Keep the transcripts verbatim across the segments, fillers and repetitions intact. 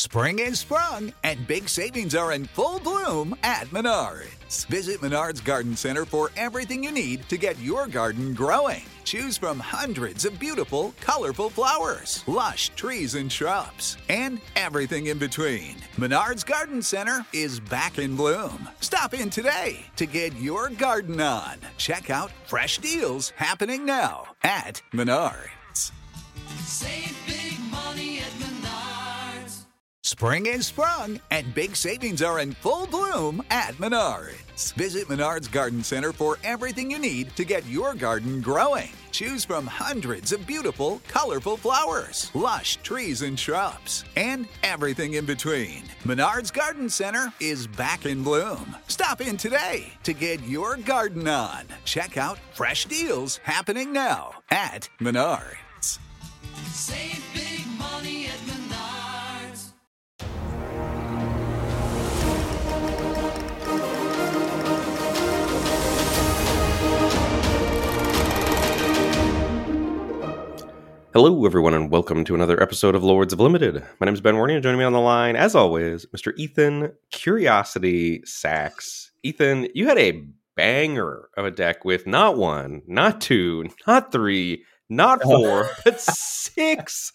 Spring is sprung, and big savings are in full bloom at Menards. Visit Menards Garden Center for everything you need to get your garden growing. Choose from hundreds of beautiful, colorful flowers, lush trees and shrubs, and everything in between. Menards Garden Center is back in bloom. Stop in today to get your garden on. Check out fresh deals happening now at Menards. Save big money at Menards. Spring is sprung, and big savings are in full bloom at Menards. Visit Menards Garden Center for everything you need to get your garden growing. Choose from hundreds of beautiful, colorful flowers, lush trees and shrubs, and everything in between. Menards Garden Center is back in bloom. Stop in today to get your garden on. Check out fresh deals happening now at Menards. Save big money at Menards. Hello, everyone, and welcome to another episode of Lords of Limited. My name is Ben Warney, and joining me on the line, as always, Mister Ethan Curiosity Sachs. Ethan, you had a banger of a deck with not one, not two, not three, not four, but six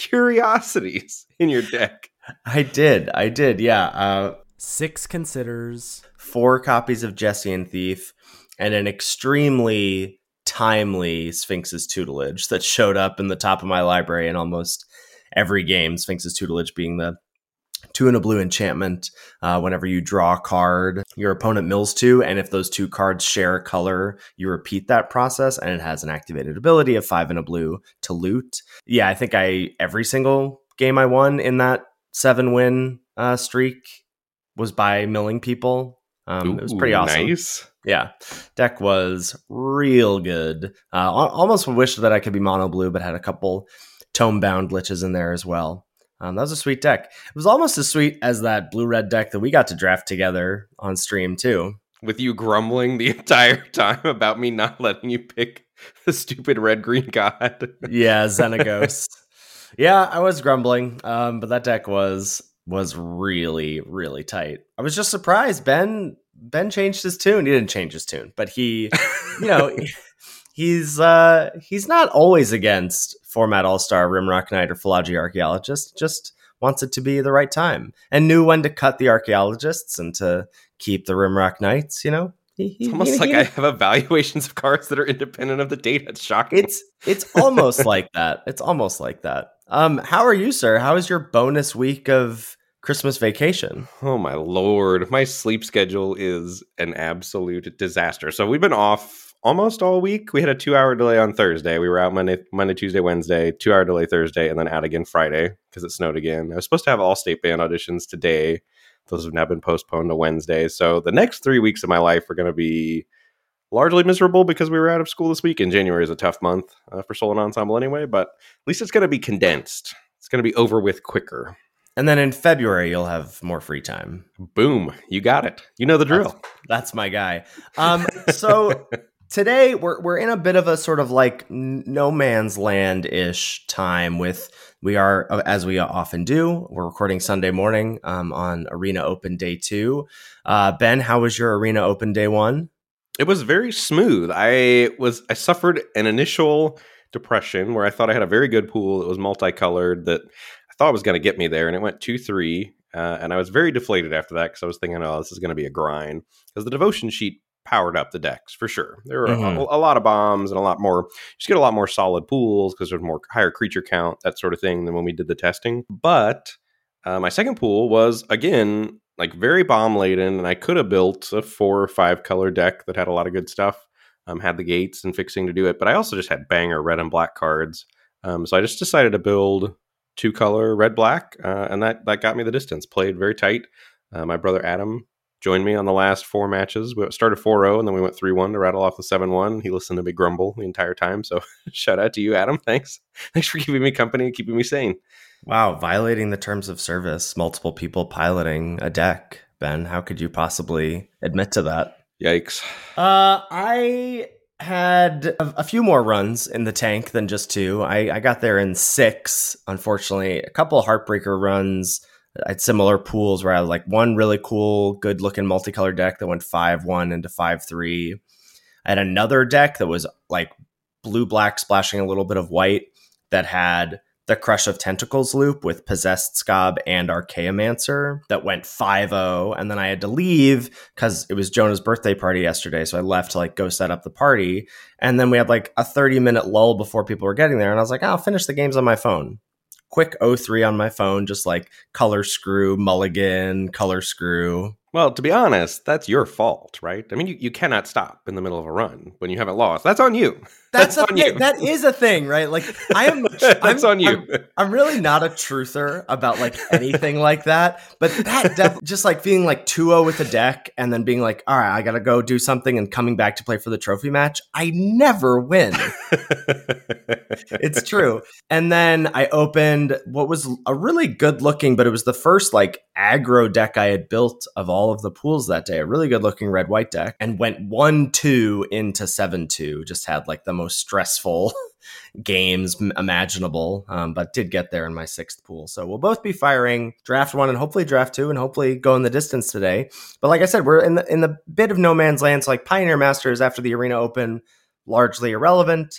curiosities in your deck. I did. I did, yeah. Uh, Six considers. four copies of Jesse and Thief, and an extremely timely Sphinx's Tutelage that showed up in the top of my library in almost every game. Sphinx's Tutelage being the two and a blue enchantment. Uh, whenever you draw a card, your opponent mills two, and if those two cards share a color, you repeat that process, and it has an activated ability of five and a blue to loot. Yeah, I think I every single game I won in that seven win uh, streak was by milling people. Um, Ooh, it was pretty awesome. Nice. Yeah, deck was real good. Uh, al- almost wish that I could be mono blue, but had a couple tome bound liches in there as well. Um, that was a sweet deck. It was almost as sweet as that blue red deck that we got to draft together on stream too. With you grumbling the entire time about me not letting you pick the stupid red green god. Yeah, Xenagos. Yeah, I was grumbling, um, but that deck was was really really tight. I was just surprised. Ben Ben changed his tune. He didn't change his tune, but he, you know, he's uh, he's not always against format all star Rimrock Knight or Philology Archaeologist. Just wants it to be the right time and knew when to cut the archaeologists and to keep the Rimrock Knights. You know, he, he, It's almost he, like he, I have evaluations of cards that are independent of the data. It's shocking. It's it's almost like that. It's almost like that. Um, how are you, sir? How is your bonus week of Christmas vacation? Oh my lord, my sleep schedule is an absolute disaster. So we've been off almost all week. We had a two-hour delay on Thursday. We were out Monday, Monday, Tuesday, Wednesday, two-hour delay Thursday, and then out again Friday because it snowed again. I was supposed to have all state band auditions today. Those have now been postponed to Wednesday. So the next three weeks of my life are going to be largely miserable because we were out of school this week, and January is a tough month uh, for Solon Ensemble anyway, but at least it's going to be condensed. It's going to be over with quicker. And then in February, you'll have more free time. Boom. You got it. You know the drill. That's, that's my guy. Um, so today we're we're in a bit of a sort of like no man's land-ish time with, we are, as we often do, we're recording Sunday morning um, on Arena Open Day two. Uh, Ben, how was your Arena Open Day one? It was very smooth. I was I suffered an initial depression where I thought I had a very good pool. It was multicolored that I thought was going to get me there, and it went two three. Uh, and I was very deflated after that because I was thinking, oh, this is going to be a grind. Because the devotion sheet powered up the decks for sure. There were mm-hmm. a, a lot of bombs and a lot more. You just get a lot more solid pools because there's more higher creature count, that sort of thing, than when we did the testing. But uh, my second pool was, again, like very bomb laden, and I could have built a four or five color deck that had a lot of good stuff. Um, had the gates and fixing to do it, but I also just had banger red and black cards. Um, so I just decided to build two color red black, uh, and that that got me the distance. Played very tight. Uh, my brother Adam joined me on the last four matches. We started four oh, and then we went three one to rattle off the seven one. He listened to me grumble the entire time. So shout out to you, Adam. Thanks. Thanks for keeping me company and keeping me sane. Wow, violating the terms of service, multiple people piloting a deck. Ben, how could you possibly admit to that? Yikes. Uh, I had a, a few more runs in the tank than just two. I, I got there in six, unfortunately. A couple of heartbreaker runs I had similar pools where I had like one really cool, good looking multicolored deck that went five one into five three. I had another deck that was like blue black splashing a little bit of white that had the Crush of Tentacles loop with Possessed Scob and Archaeomancer that went five oh. And then I had to leave because it was Jonah's birthday party yesterday. So I left to like go set up the party. And then we had like a thirty minute lull before people were getting there. And I was like, I'll finish the games on my phone. Quick oh three on my phone, just like color screw, mulligan, color screw. Well, to be honest, that's your fault, right? I mean, you, you cannot stop in the middle of a run when you haven't lost. That's on you. That's, That's a on thing. you. That is a thing, right? Like I am. That's I'm, on you. I'm, I'm really not a truther about like anything like that. But that def- just like being like two oh with a deck and then being like, all right, I got to go do something and coming back to play for the trophy match. I never win. It's true. And then I opened what was a really good looking, but it was the first like aggro deck I had built of all of the pools that day. A really good looking red white deck, and went one two into seven two. Just had like the most stressful games imaginable, um, but did get there in my sixth pool. So we'll both be firing draft one and hopefully draft two, and hopefully go in the distance today. But like I said, we're in the in the bit of no man's land. So like Pioneer Masters after the Arena Open, largely irrelevant,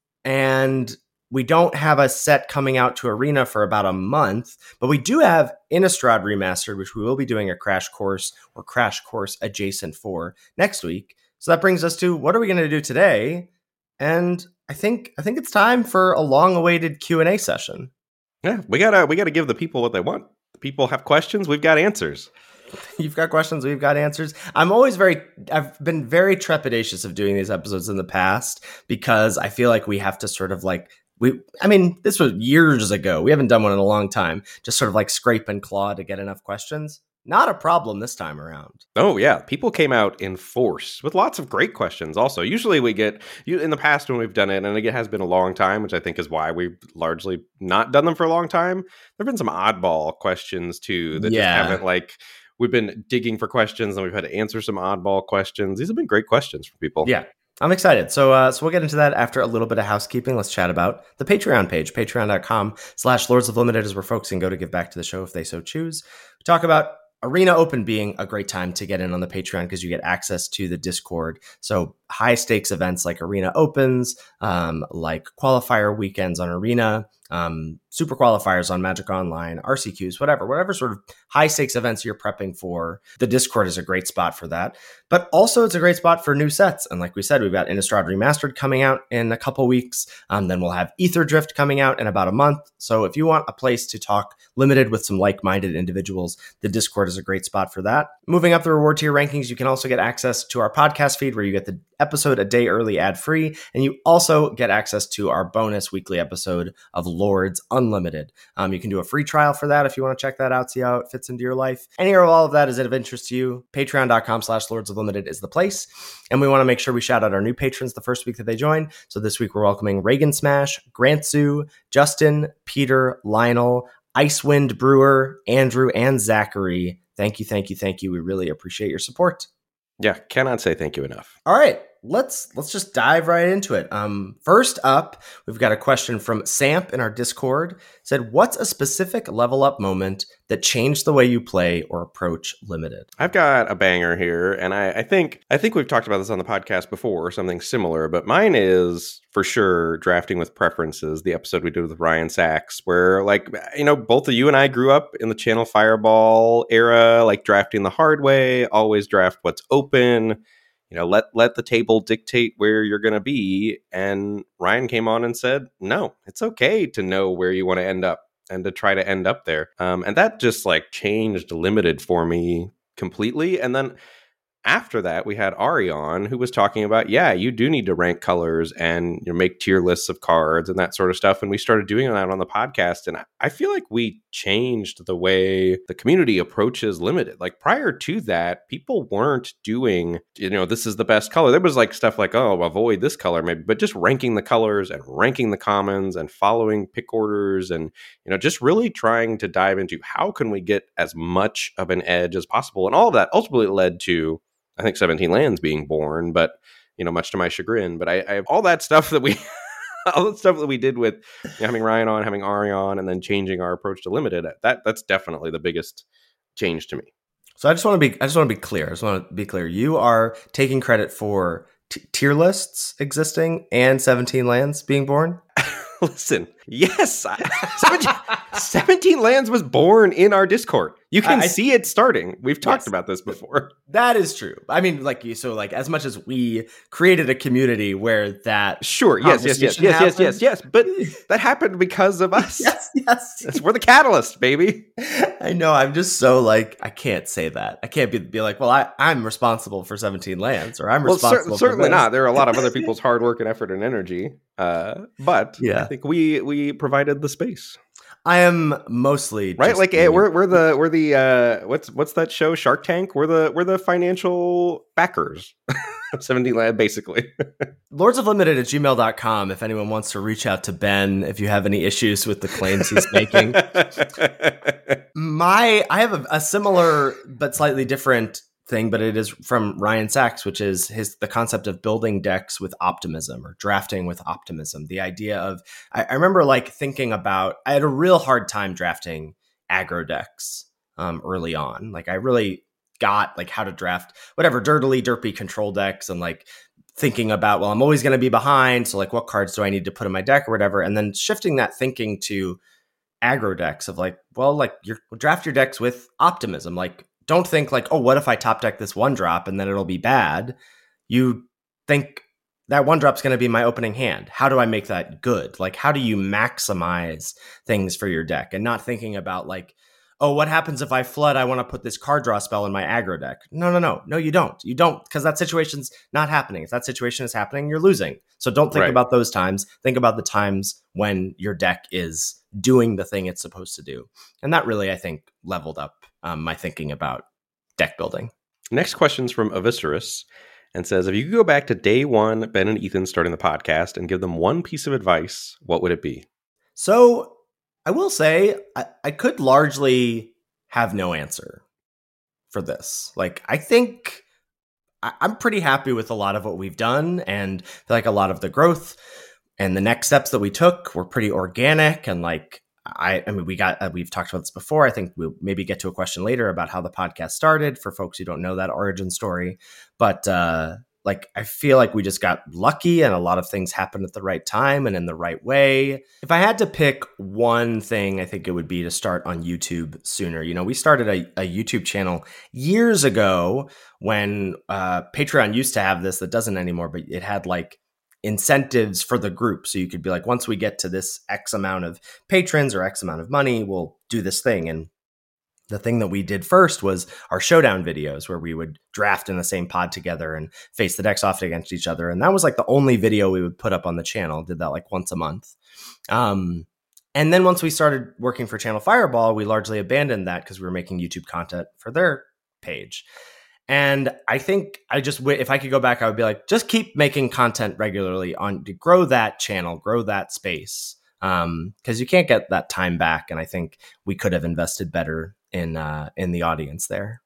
and we don't have a set coming out to Arena for about a month, but we do have Innistrad Remastered, which we will be doing a crash course or crash course adjacent for next week. So that brings us to what are we going to do today? And I think I think it's time for a long-awaited Q and A session. Yeah, we gotta we gotta give the people what they want. The people have questions, we've got answers. You've got questions, we've got answers. I'm always very, I've been very trepidatious of doing these episodes in the past because I feel like we have to sort of like, we, I mean, this was years ago. We haven't done one in a long time. Just sort of like scrape and claw to get enough questions. Not a problem this time around. Oh, yeah. People came out in force with lots of great questions also. Usually we get, you in the past when we've done it, and it has been a long time, which I think is why we've largely not done them for a long time. There have been some oddball questions too that Yeah. just haven't like, we've been digging for questions and we've had to answer some oddball questions. These have been great questions for people. Yeah. I'm excited. So uh, so we'll get into that after a little bit of housekeeping. Let's chat about the Patreon page. Patreon.com slash Lords of Limited is where folks can go to give back to the show if they so choose. We talk about Arena Open being a great time to get in on the Patreon because you get access to the Discord. So high stakes events like Arena Opens, um, like qualifier weekends on Arena, um, super qualifiers on Magic Online, R C Qs, whatever, whatever sort of high stakes events you're prepping for. The Discord is a great spot for that. But also it's a great spot for new sets. And like we said, we've got Innistrad Remastered coming out in a couple weeks. Um, then we'll have Ether Drift coming out in about a month. So if you want a place to talk limited with some like-minded individuals, the Discord is a great spot for that. Moving up the reward tier rankings, you can also get access to our podcast feed where you get the episode a day early ad-free, and you also get access to our bonus weekly episode of Lords Unlimited. Um, you can do a free trial for that if you want to check that out, see how it fits into your life. Any or all of that is of interest to you. Patreon.com slash Lords of Limited is the place, and we want to make sure we shout out our new patrons the first week that they join. So this week we're welcoming Reagan Smash, Grant Sue, Justin, Peter, Lionel, Icewind Brewer, Andrew, and Zachary. Thank you, thank you, thank you. We really appreciate your support. Yeah, cannot say thank you enough. All right, let's let's just dive right into it. Um, first up, we've got a question from Samp in our Discord. It said, what's a specific level up moment that changed the way you play or approach Limited? I've got a banger here, and I, I think I think we've talked about this on the podcast before, or something similar, but mine is for sure Drafting with Preferences, the episode we did with Ryan Sachs, where, like, you know, both of you and I grew up in the Channel Fireball era, like drafting the hard way, always draft what's open, you know, let let the table dictate where you're going to be. And Ryan came on and said, no, it's okay to know where you want to end up and to try to end up there. Um, and that just like changed Limited for me completely. And then after that, we had Ari on, who was talking about, yeah, you do need to rank colors and, you know, make tier lists of cards and that sort of stuff. And we started doing that on the podcast. And I feel like we changed the way the community approaches Limited. Like prior to that, people weren't doing, you know, this is the best color. There was like stuff like, oh, avoid this color maybe, but just ranking the colors and ranking the commons and following pick orders and, you know, just really trying to dive into how can we get as much of an edge as possible. And all of that ultimately led to, I think, seventeen lands being born, but, you know, much to my chagrin. But I, I have all that stuff that we all the stuff that we did with you know, having Ryan on, having Ari on, and then changing our approach to limited, that that's definitely the biggest change to me. So I just want to be I just want to be clear. I just want to be clear. You are taking credit for t- tier lists existing and seventeen lands being born? Listen, yes, seventeen, seventeen Lands was born in our Discord. You can I, see it starting. We've talked yes, about this before. That is true. I mean, like you, so like as much as we created a community where that sure, yes, yes, yes, yes, yes, yes, yes, but that happened because of us. yes, yes, yes, we're the catalyst, baby. I know. I'm just so like I can't say that. I can't be be like, well, I I'm responsible for seventeen lands, or I'm well, responsible. Cer- certainly for this. not. There are a lot of other people's hard work and effort and energy, uh, but yeah. I think we we provided the space. I am mostly right. just Like being, we're we're the we're the uh, what's what's that show Shark Tank? We're the we're the financial backers of seventeen Land, basically. lords of limited at gmail dot com if anyone wants to reach out to Ben if you have any issues with the claims he's making. My I have a, a similar but slightly different thing, but it is from Ryan Sachs, which is his the concept of building decks with optimism or drafting with optimism. The idea of I, I remember like thinking about I had a real hard time drafting aggro decks um, early on. Like I really got like how to draft whatever dirtily derpy control decks and like thinking about, well, I'm always going to be behind. So like what cards do I need to put in my deck or whatever? And then shifting that thinking to aggro decks of like, well, like you draft your decks with optimism. Like don't think like, oh, what if I top deck this one drop and then it'll be bad? You think that one drop's going to be my opening hand. How do I make that good? Like, how do you maximize things for your deck and not thinking about like, oh, what happens if I flood? I want to put this card draw spell in my aggro deck. No, no, no, no, you don't. You don't, because that situation's not happening. If that situation is happening, you're losing. So don't think Right. about those times. Think about the times when your deck is doing the thing it's supposed to do. And that really, I think, leveled up um, my thinking about deck building. Next question's from Avicerus and says, if you could go back to day one, Ben and Ethan starting the podcast and give them one piece of advice, what would it be? So I will say I, I could largely have no answer for this. Like, I think I, I'm pretty happy with a lot of what we've done, and I feel like a lot of the growth and the next steps that we took were pretty organic. And like, I, I mean, we got, uh, we've talked about this before. I think we'll maybe get to a question later about how the podcast started for folks who don't know that origin story. But uh, like, I feel like we just got lucky and a lot of things happened at the right time and in the right way. If I had to pick one thing, I think it would be to start on YouTube sooner. You know, we started a, a YouTube channel years ago when uh, Patreon used to have this, that doesn't anymore, but it had like incentives for the group. So you could be like, once we get to this X amount of patrons or X amount of money, we'll do this thing. And the thing that we did first was our showdown videos where we would draft in the same pod together and face the decks off against each other. And that was like the only video we would put up on the channel. Did that like once a month. Um, and then once we started working for Channel Fireball, we largely abandoned that because we were making YouTube content for their page. And I think I just, if I could go back, I would be like, just keep making content regularly on to grow that channel, grow that space. Um, because you can't get that time back. And I think we could have invested better in, uh, in the audience there.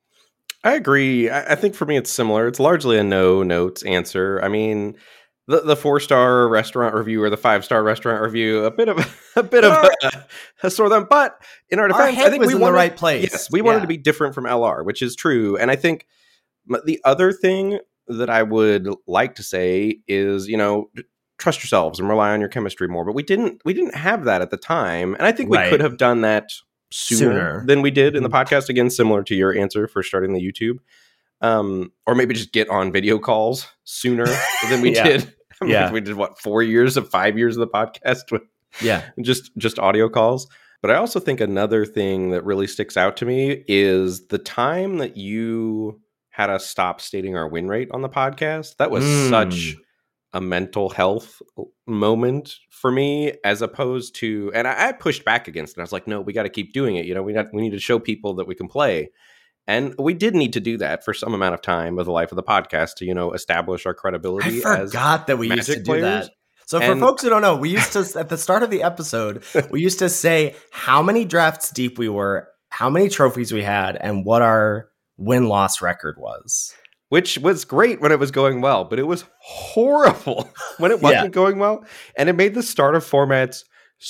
I agree. I, I think for me, it's similar. It's largely a no notes answer. I mean, the, the four star restaurant review or the five star restaurant review, a bit of a bit of a, a sore them. But in our defense, our head I think was we in wanted, the right place. Yes, we wanted Yeah. to be different from L R, which is true. And I think the other thing that I would like to say is, you know, trust yourselves and rely on your chemistry more. But we didn't we didn't have that at the time, and I think we Right. could have done that sooner, Sooner. than we did in the podcast. Again, similar to your answer for starting the YouTube. Um, or maybe just get on video calls sooner than we Yeah. did. I mean, Yeah. we did what four years of five years of the podcast with Yeah. just just audio calls. But I also think another thing that really sticks out to me is the time that you had us stop stating our win rate on the podcast. That was Mm. such a mental health moment for me, as opposed to, and I, I pushed back against it. I was like, no, we got to keep doing it. You know, we got, we need to show people that we can play. And we did need to do that for some amount of time of the life of the podcast to, you know, establish our credibility. I as forgot that we used to Magic do players. that. So for And- folks who don't know, we used to, at the start of the episode, we used to say how many drafts deep we were, how many trophies we had, and what our win-loss record was. which was great when it was going well, but it was horrible when it wasn't Yeah. going well. And it made the start of formats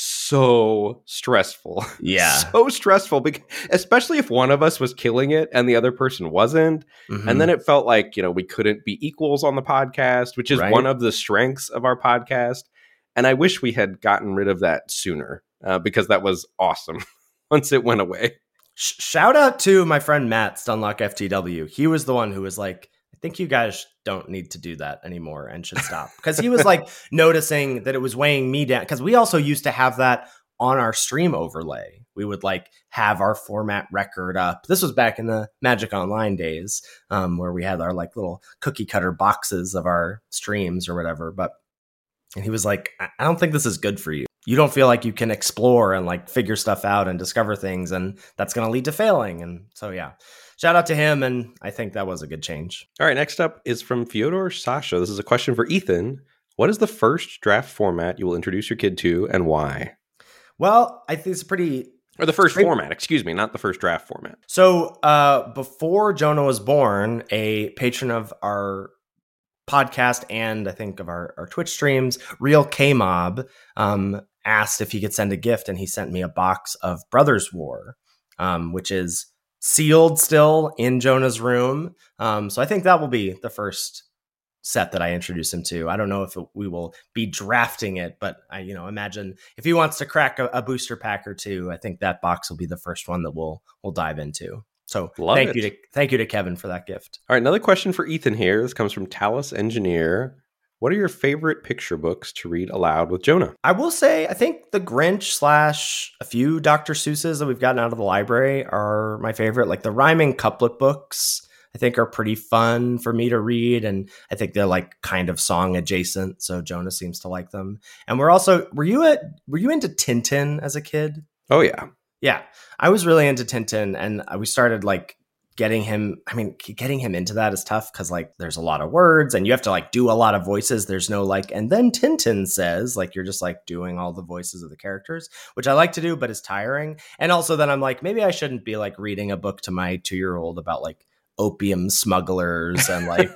so stressful. Yeah. So stressful, because, especially if one of us was killing it and the other person wasn't. Mhm. And then it felt like, you know, we couldn't be equals on the podcast, which is Right. one of the strengths of our podcast. And I wish we had gotten rid of that sooner uh, because that was awesome once it went away. Sh- shout out to my friend Matt Stunlock F T W. He was the one who was like, I think you guys don't need to do that anymore and should stop. Because he was like noticing that it was weighing me down. Because we also used to have that on our stream overlay. We would like have our format record up. This was back in the Magic Online days, um, where we had our like little cookie cutter boxes of our streams or whatever. But and he was like, I I don't think this is good for you. You don't feel like you can explore and like figure stuff out and discover things, and that's going to lead to failing. And so, yeah, shout out to him. And I think that was a good change. All right, next up is from Fyodor Sasha. This is a question for Ethan. What is the first draft format you will introduce your kid to and why? Well, I think it's pretty. Or the first Great. format, excuse me, not the first draft format. So uh, before Jonah was born, a patron of our podcast and I think of our, our Twitch streams, Real K-Mob, um, asked if he could send a gift, and he sent me a box of Brothers War, um, which is sealed still in Jonah's room. Um, so I think that will be the first set that I introduce him to. I don't know if it, we will be drafting it, but I, you know, imagine if he wants to crack a, a booster pack or two, I think that box will be the first one that we'll we'll dive into. So Love thank it. you to thank you to Kevin for that gift. All right, another question for Ethan here. This comes from Talus Engineer. What are your favorite picture books to read aloud with Jonah? I will say, I think the Grinch slash a few Doctor Seuss's that we've gotten out of the library are my favorite. Like the rhyming couplet books, I think are pretty fun for me to read. And I think they're like kind of song adjacent. So Jonah seems to like them. And we're also, were you at, were you into Tintin as a kid? Oh, yeah. Yeah, I was really into Tintin, and we started like getting him. I mean, getting him into that is tough because like there's a lot of words and you have to like do a lot of voices. There's no like, and then Tintin says, like you're just like doing all the voices of the characters, which I like to do, but it's tiring. And also then I'm like, maybe I shouldn't be like reading a book to my two year old about like opium smugglers and like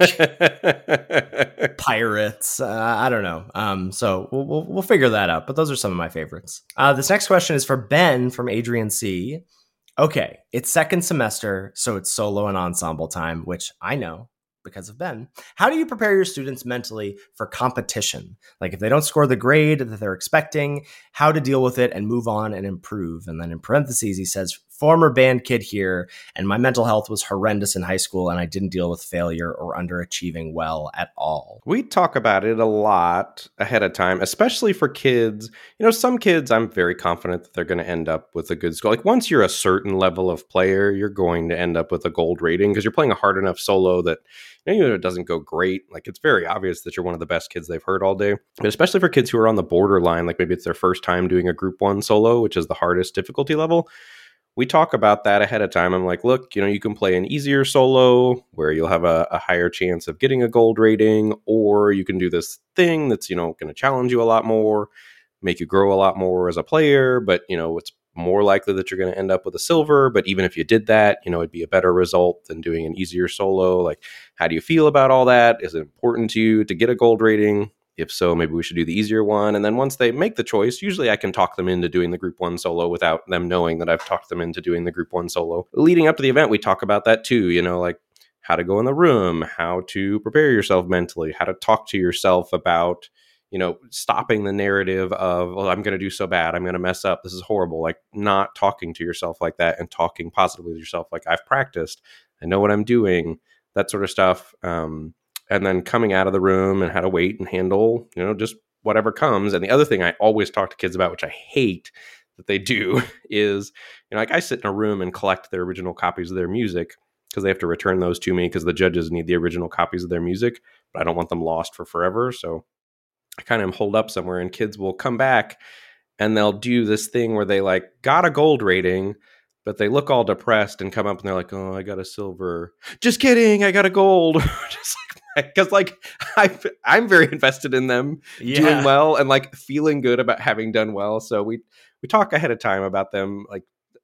pirates. Uh, I don't know. Um, so we'll, we'll we'll figure that out. But those are some of my favorites. Uh, this next question is for Ben from Adrian C. Okay, it's second semester, so it's solo and ensemble time, which I know because of Ben. How do you prepare your students mentally for competition? Like if they don't score the grade that they're expecting, how to deal with it and move on and improve. And then in parentheses, he says, former band kid here, and my mental health was horrendous in high school, and I didn't deal with failure or underachieving well at all. We talk about it a lot ahead of time, especially for kids. You know, some kids, I'm very confident that they're going to end up with a good score. Like once you're a certain level of player, you're going to end up with a gold rating because you're playing a hard enough solo that, you know, even if it doesn't go great, like it's very obvious that you're one of the best kids they've heard all day. But especially for kids who are on the borderline, like maybe it's their first time doing a group one solo, which is the hardest difficulty level. We talk about that ahead of time. I'm like, look, you know, you can play an easier solo where you'll have a, a higher chance of getting a gold rating, or you can do this thing that's, you know, going to challenge you a lot more, make you grow a lot more as a player, but, you know, it's more likely that you're going to end up with a silver. But even if you did that, you know, it'd be a better result than doing an easier solo. Like, how do you feel about all that? Is it important to you to get a gold rating? If so, maybe we should do the easier one. And then once they make the choice, usually I can talk them into doing the group one solo without them knowing that I've talked them into doing the group one solo. Leading up to the event, we talk about that too, you know, like how to go in the room, how to prepare yourself mentally, how to talk to yourself about, you know, stopping the narrative of, well, I'm going to do so bad, I'm going to mess up, this is horrible. Like not talking to yourself like that and talking positively to yourself. Like I've practiced, I know what I'm doing, that sort of stuff. Um, and then coming out of the room and how to wait and handle, you know, just whatever comes. And the other thing I always talk to kids about, which I hate that they do, is, you know, like I sit in a room and collect their original copies of their music because they have to return those to me because the judges need the original copies of their music, but I don't want them lost for forever. So I kind of hold up somewhere and kids will come back and they'll do this thing where they like got a gold rating, but they look all depressed and come up and they're like, oh, I got a silver. Just kidding. I got a gold. Just like, because like I, I'm very invested in them Yeah. doing well and like feeling good about having done well. So we we talk ahead of time about them like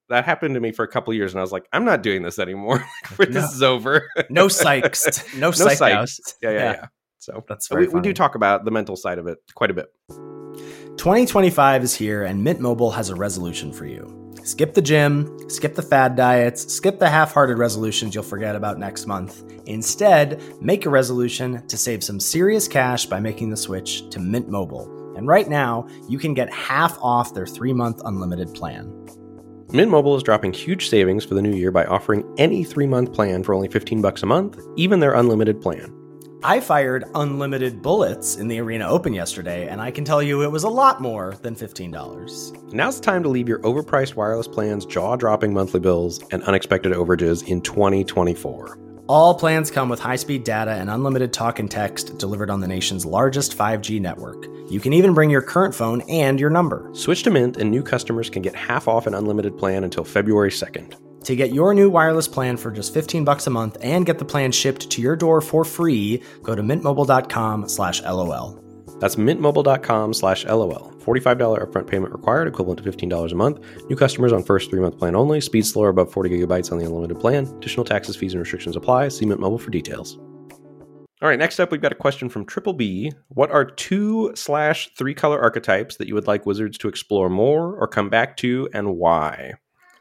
that happened to me for a couple years, and I was like, I'm not doing this anymore. This No. is over. No psychs. No, No psych psychs. outs. Yeah, yeah, yeah. So That's we, very we do funny. talk about the mental side of it quite a bit. twenty twenty-five is here, and Mint Mobile has a resolution for you. Skip the gym, skip the fad diets, skip the half-hearted resolutions you'll forget about next month. Instead, make a resolution to save some serious cash by making the switch to Mint Mobile. And right now, you can get half off their three-month unlimited plan. Mint Mobile is dropping huge savings for the new year by offering any three-month plan for only fifteen bucks a month, even their unlimited plan. I fired unlimited bullets in the Arena Open yesterday, and I can tell you it was a lot more than fifteen dollars. Now's the time to leave your overpriced wireless plans, jaw-dropping monthly bills, and unexpected overages in twenty twenty-four. All plans come with high-speed data and unlimited talk and text delivered on the nation's largest five G network. You can even bring your current phone and your number. Switch to Mint, and new customers can get half off an unlimited plan until February second. To get your new wireless plan for just fifteen bucks a month and get the plan shipped to your door for free, go to mintmobile.com slash LOL. That's mintmobile.com slash LOL. forty-five dollars upfront payment required, equivalent to fifteen dollars a month. New customers on first three-month plan only. Speed slower above forty gigabytes on the unlimited plan. Additional taxes, fees, and restrictions apply. See Mint Mobile for details. All right, next up, we've got a question from Triple B. What are two slash three color archetypes that you would like Wizards to explore more or come back to, and why?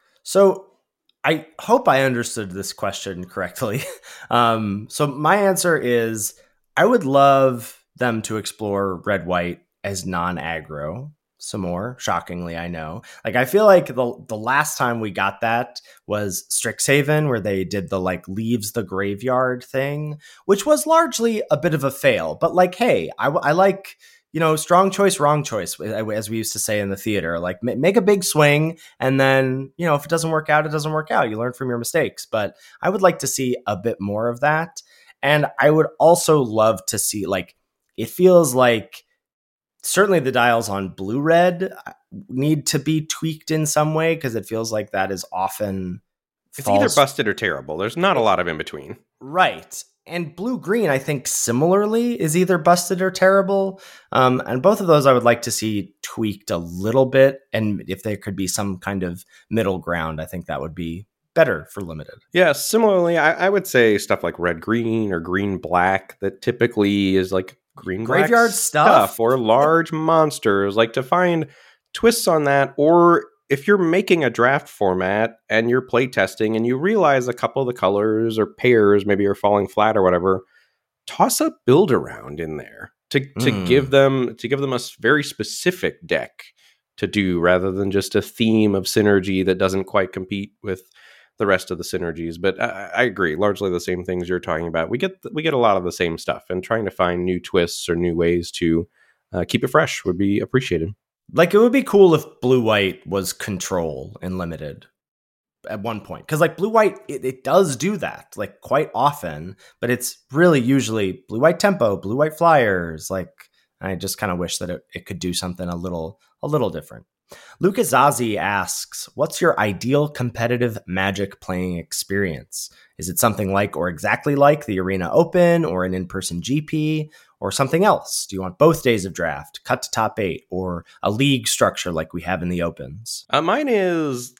So I hope I understood this question correctly. Um, so my answer is I would love them to explore red white as non-aggro some more. Shockingly, I know. Like I feel like the the last time we got that was Strixhaven, where they did the like leaves the graveyard thing, which was largely a bit of a fail. But like, hey, I, I like, you know, strong choice, wrong choice, as we used to say in the theater. Like make a big swing, and then, you know, if it doesn't work out, it doesn't work out. You learn from your mistakes. But I would like to see a bit more of that. And I would also love to see, like, it feels like certainly the dials on blue red need to be tweaked in some way, because it feels like that is often It's falls- either busted or terrible. There's not a lot of in between. Right. And blue green, I think similarly is either busted or terrible. Um, and both of those I would like to see tweaked a little bit. And if there could be some kind of middle ground, I think that would be better for limited. Yeah, similarly, I, I would say stuff like red green or green black that typically is like green Graveyard black stuff. or large monsters. Like to find twists on that, or if you're making a draft format and you're playtesting and you realize a couple of the colors or pairs maybe are falling flat or whatever, toss a build around in there to to Mm. give them to give them a s- very specific deck to do, rather than just a theme of synergy that doesn't quite compete with the rest of the synergies. But I, I agree, largely the same things you're talking about. We get we get a lot of the same stuff, and trying to find new twists or new ways to uh, keep it fresh would be appreciated. Like it would be cool if blue white was control in limited at one point, because like blue white it, it does do that like quite often, but it's really usually blue white tempo, blue white flyers. Like I just kind of wish that it, it could do something a little a little different. Lucas Zazi asks, what's your ideal competitive Magic playing experience? Is it something like or exactly like the Arena Open or an in-person G P or something else? Do you want both days of draft, cut to top eight, or a league structure like we have in the Opens? Uh, mine is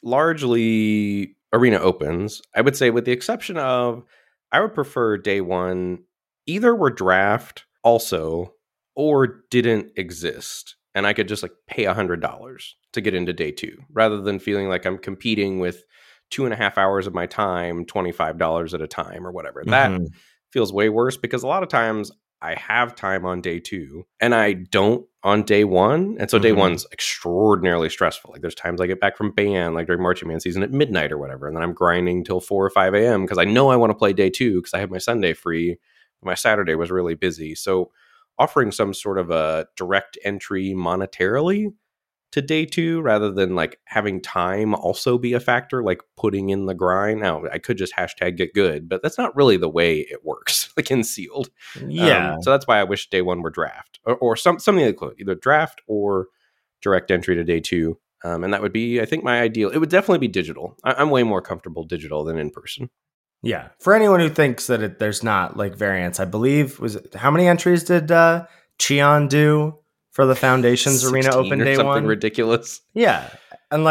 largely Arena Opens. I would say, with the exception of, I would prefer day one either were draft also or didn't exist, and I could just like pay a hundred dollars to get into day two, rather than feeling like I'm competing with two and a half hours of my time, twenty-five dollars at a time or whatever. That Mhm. feels way worse, because a lot of times I have time on day two and I don't on day one. And so day Mhm. one's extraordinarily stressful. Like there's times I get back from band, like during Marching Band season at midnight or whatever. And then I'm grinding till four or five a.m. because I know I want to play day two because I have my Sunday free. My Saturday was really busy. So offering some sort of a direct entry monetarily to day two, rather than like having time also be a factor, like putting in the grind. Now, I could just hashtag get good, but that's not really the way it works, like in sealed. Yeah. Um, so that's why I wish day one were draft or, or some something like that, either draft or direct entry to day two. Um, and that would be, I think, my ideal. It would definitely be digital. I, I'm way more comfortable digital than in person. Yeah. For anyone who thinks that it, there's not like variants, I believe, was it, how many entries did uh, Cheon do for the Foundation's Arena sixteen Open or day something one? ridiculous. Yeah. And like,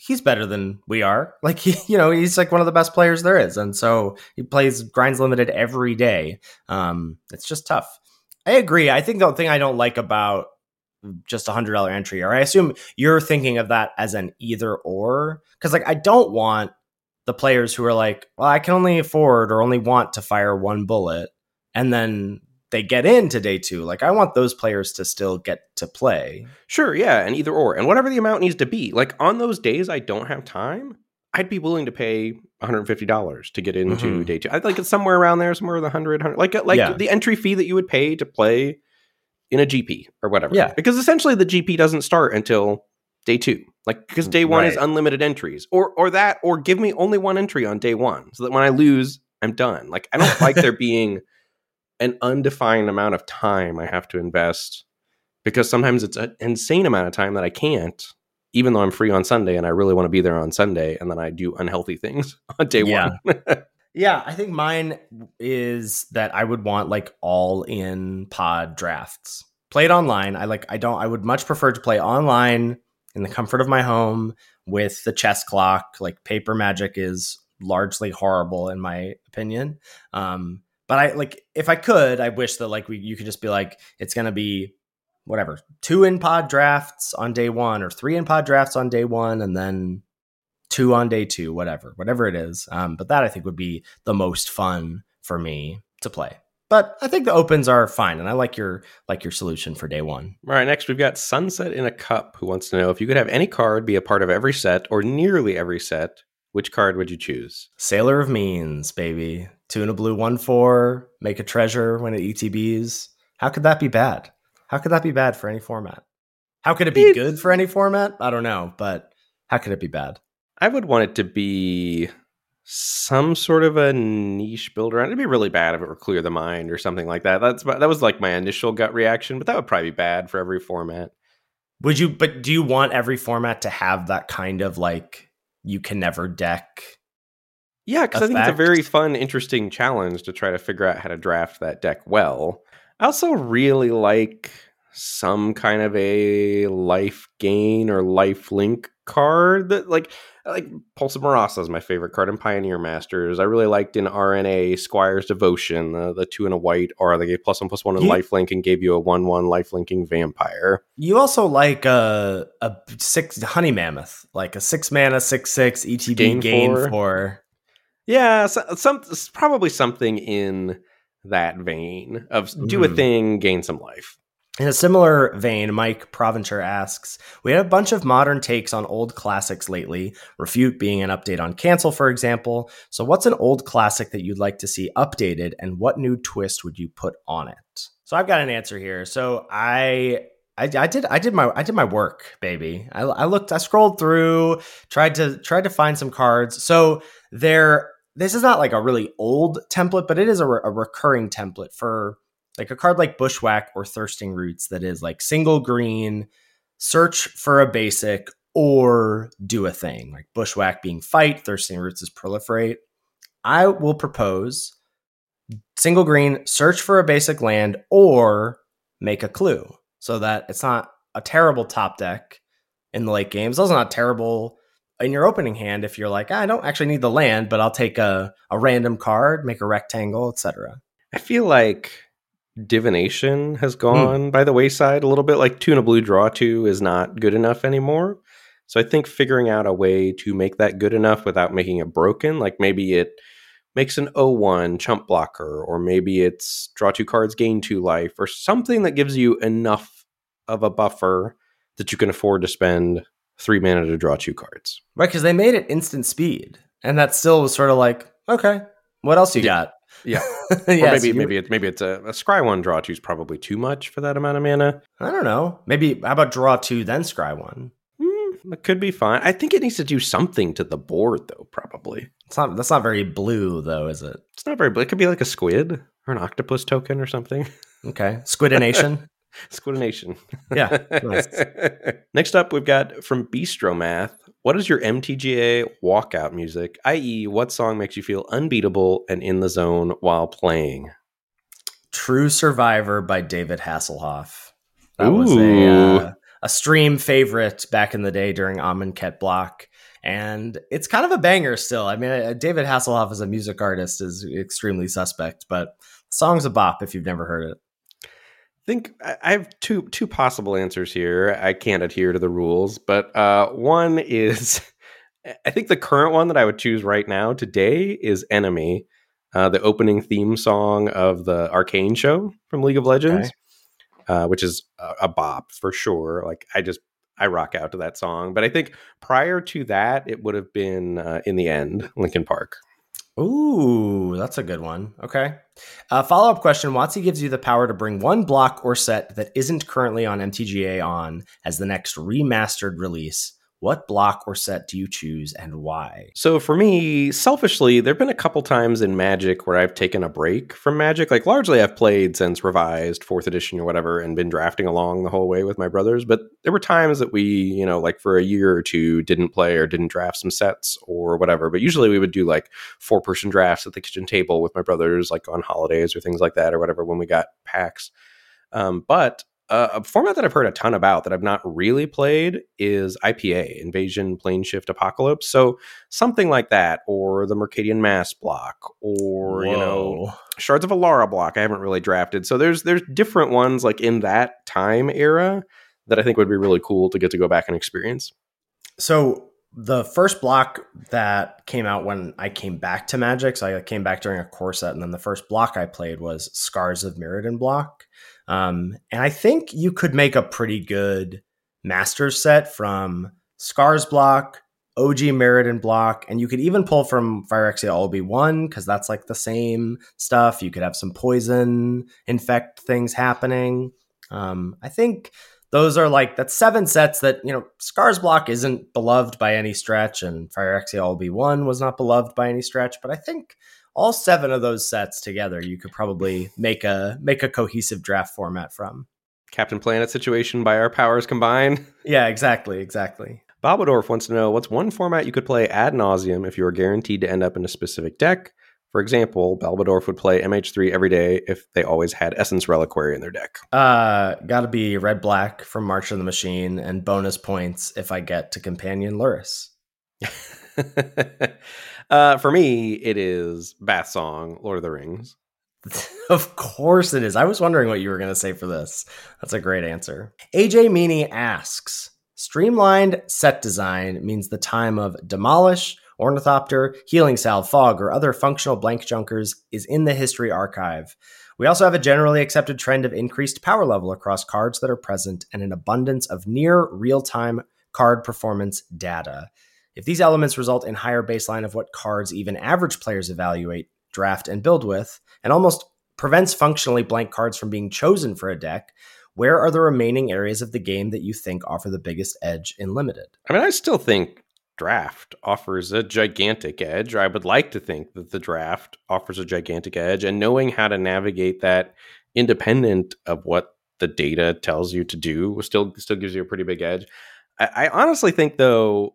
he's better than we are. Like, he, you know, he's like one of the best players there is. And so he plays grinds limited every day. Um, it's just tough. I agree. I think the thing I don't like about just a hundred dollar entry, or I assume you're thinking of that as an either or, because like I don't want the players who are like, well, I can only afford or only want to fire one bullet, and then they get into day two. Like, I want those players to still get to play. Sure, yeah, and either or, and whatever the amount needs to be. Like, on those days I don't have time, I'd be willing to pay one hundred fifty dollars to get into mm-hmm. day two. I'd like it's somewhere around there, somewhere with one hundred, one hundred like like yeah. the entry fee that you would pay to play in a G P or whatever. Yeah. Because essentially the G P doesn't start until day two. Like, because day one right. is unlimited entries. Or or that, or give me only one entry on day one, so that when I lose, I'm done. Like, I don't like there being an undefined amount of time I have to invest, because sometimes it's an insane amount of time that I can't, even though I'm free on Sunday and I really want to be there on Sunday, and then I do unhealthy things on day yeah. one. Yeah, I think mine is that I would want like all in pod drafts. Play it online. I like I don't I would much prefer to play online in the comfort of my home with the chess clock. Like, paper Magic is largely horrible in my opinion. Um, but I like if I could, I wish that like we you could just be like, it's gonna be whatever, two in pod drafts on day one or three in pod drafts on day one, and then two on day two, whatever, whatever it is. Um, but that I think would be the most fun for me to play. But I think the opens are fine, and I like your like your solution for day one. All right, next we've got Sunset in a Cup, who wants to know, if you could have any card be a part of every set or nearly every set, which card would you choose? Sailor of Means, baby. Two and a blue, one four. Make a treasure when it E T Bs. How could that be bad? How could that be bad for any format? How could it be it's... good for any format? I don't know, but how could it be bad? I would want it to be some sort of a niche build around. It'd be really bad if it were Clear the Mind or something like that. That's that was like my initial gut reaction, but that would probably be bad for every format. Would you? But do you want every format to have that kind of like you can never deck? Yeah, because I think it's a very fun, interesting challenge to try to figure out how to draft that deck well. I also really like some kind of a life gain or life link card that like like Pulse of Marasa is my favorite card in Pioneer Masters. I really liked in R N A Squire's Devotion, uh, the two and a white aura they gave plus one plus one in lifelink and gave you a one one lifelinking vampire. You also like a a six Honey Mammoth, like a six mana six six E T B gain, gain four. four. Yeah, so, some probably something in that vein of mm. do a thing, gain some life. In a similar vein, Mike Provencher asks, we had a bunch of modern takes on old classics lately, Refute being an update on Cancel, for example. So what's an old classic that you'd like to see updated, and what new twist would you put on it? So I've got an answer here. So I I, I did I did my I did my work, baby. I, I looked, I scrolled through, tried to tried to find some cards. So there, this is not like a really old template, but it is a, re- a recurring template for like a card like Bushwhack or Thirsting Roots that is like single green, search for a basic or do a thing. Like Bushwhack being fight, Thirsting Roots is proliferate. I will propose single green, search for a basic land or make a clue, so that it's not a terrible top deck in the late game. It's also not terrible in your opening hand if you're like, I don't actually need the land, but I'll take a, a random card, make a rectangle, et cetera. I feel like Divination has gone mm. by the wayside a little bit. Like two and a blue, draw two is not good enough anymore. So I think figuring out a way to make that good enough without making it broken, like maybe it makes an oh one chump blocker, or maybe it's draw two cards, gain two life, or something that gives you enough of a buffer that you can afford to spend three mana to draw two cards. Right, because they made it instant speed, and that still was sort of like, okay, what else you yeah. got? Yeah. yes, or maybe you... maybe it's maybe it's a, a scry one draw two is probably too much for that amount of mana. I don't know. Maybe how about draw two then scry one? Mm, it could be fine. I think it needs to do something to the board though. Probably. It's not. That's not very blue though, is it? It's not very blue. It could be like a squid or an octopus token or something. Okay, Squidination. Squidination. Yeah. Nice. Next up, we've got from Bistro Math. What is your M T G A walkout music? that is, what song makes you feel unbeatable and in the zone while playing? True Survivor by David Hasselhoff. That Ooh. was a uh, a stream favorite back in the day during Amonkhet Block. And it's kind of a banger still. I mean, uh, David Hasselhoff as a music artist is extremely suspect, but the song's a bop if you've never heard it. I think I I have two two possible answers here. I can't adhere to the rules, but uh, one is I think the current one that I would choose right now today is Enemy, uh, the opening theme song of the Arcane show from League of Legends, okay. uh, which is a, a bop for sure. Like I just I rock out to that song. But I think prior to that, it would have been uh, In the End, Linkin Park. Ooh, that's a good one. Okay. Uh, follow-up question. WotC gives you the power to bring one block or set that isn't currently on M T G A on as the next remastered release. What block or set do you choose and why? So for me, selfishly, there have been a couple times in Magic where I've taken a break from Magic. Like largely I've played since Revised, fourth edition or whatever, and been drafting along the whole way with my brothers. But there were times that we, you know, like for a year or two didn't play or didn't draft some sets or whatever. But usually we would do like four person drafts at the kitchen table with my brothers, like on holidays or things like that or whatever when we got packs. Um, but Uh, a format that I've heard a ton about that I've not really played is I P A, Invasion, Planeshift, Apocalypse. So something like that, or the Mercadian Mass block, or, Whoa. you know, Shards of Alara block I haven't really drafted. So there's there's different ones like in that time era that I think would be really cool to get to go back and experience. So the first block that came out when I came back to Magic, so I came back during a core set, and then the first block I played was Scars of Mirrodin block. Um, and I think you could make a pretty good master set from Scars block, O G Mirrodin block, and you could even pull from Phyrexia Albi one, because that's like the same stuff. You could have some poison infect things happening. Um, I think those are like, that's seven sets that, you know, Scars block isn't beloved by any stretch, and Phyrexia Albi one was not beloved by any stretch, but I think all seven of those sets together, you could probably make a make a cohesive draft format from. Captain Planet situation by our powers combined. Yeah, exactly, exactly. Bobadorf wants to know, what's one format you could play ad nauseum if you were guaranteed to end up in a specific deck? For example, Balbadorf would play M H three every day if they always had Essence Reliquary in their deck. Uh, gotta be Red-Black from March of the Machine, and bonus points if I get to Companion Lurrus. uh, for me, it is Bath Song, Lord of the Rings. Of course it is. I was wondering what you were going to say for this. That's a great answer. A J Meany asks, streamlined set design means the time of Demolish, Ornithopter, Healing Salve, Fog, or other functional blank junkers is in the history archive. We also have a generally accepted trend of increased power level across cards that are present and an abundance of near real-time card performance data. If these elements result in higher baseline of what cards even average players evaluate, draft, and build with, and almost prevents functionally blank cards from being chosen for a deck, where are the remaining areas of the game that you think offer the biggest edge in Limited? I mean, I still think draft offers a gigantic edge. I would like to think that the draft offers a gigantic edge, and knowing how to navigate that independent of what the data tells you to do still still gives you a pretty big edge. I, I honestly think, though,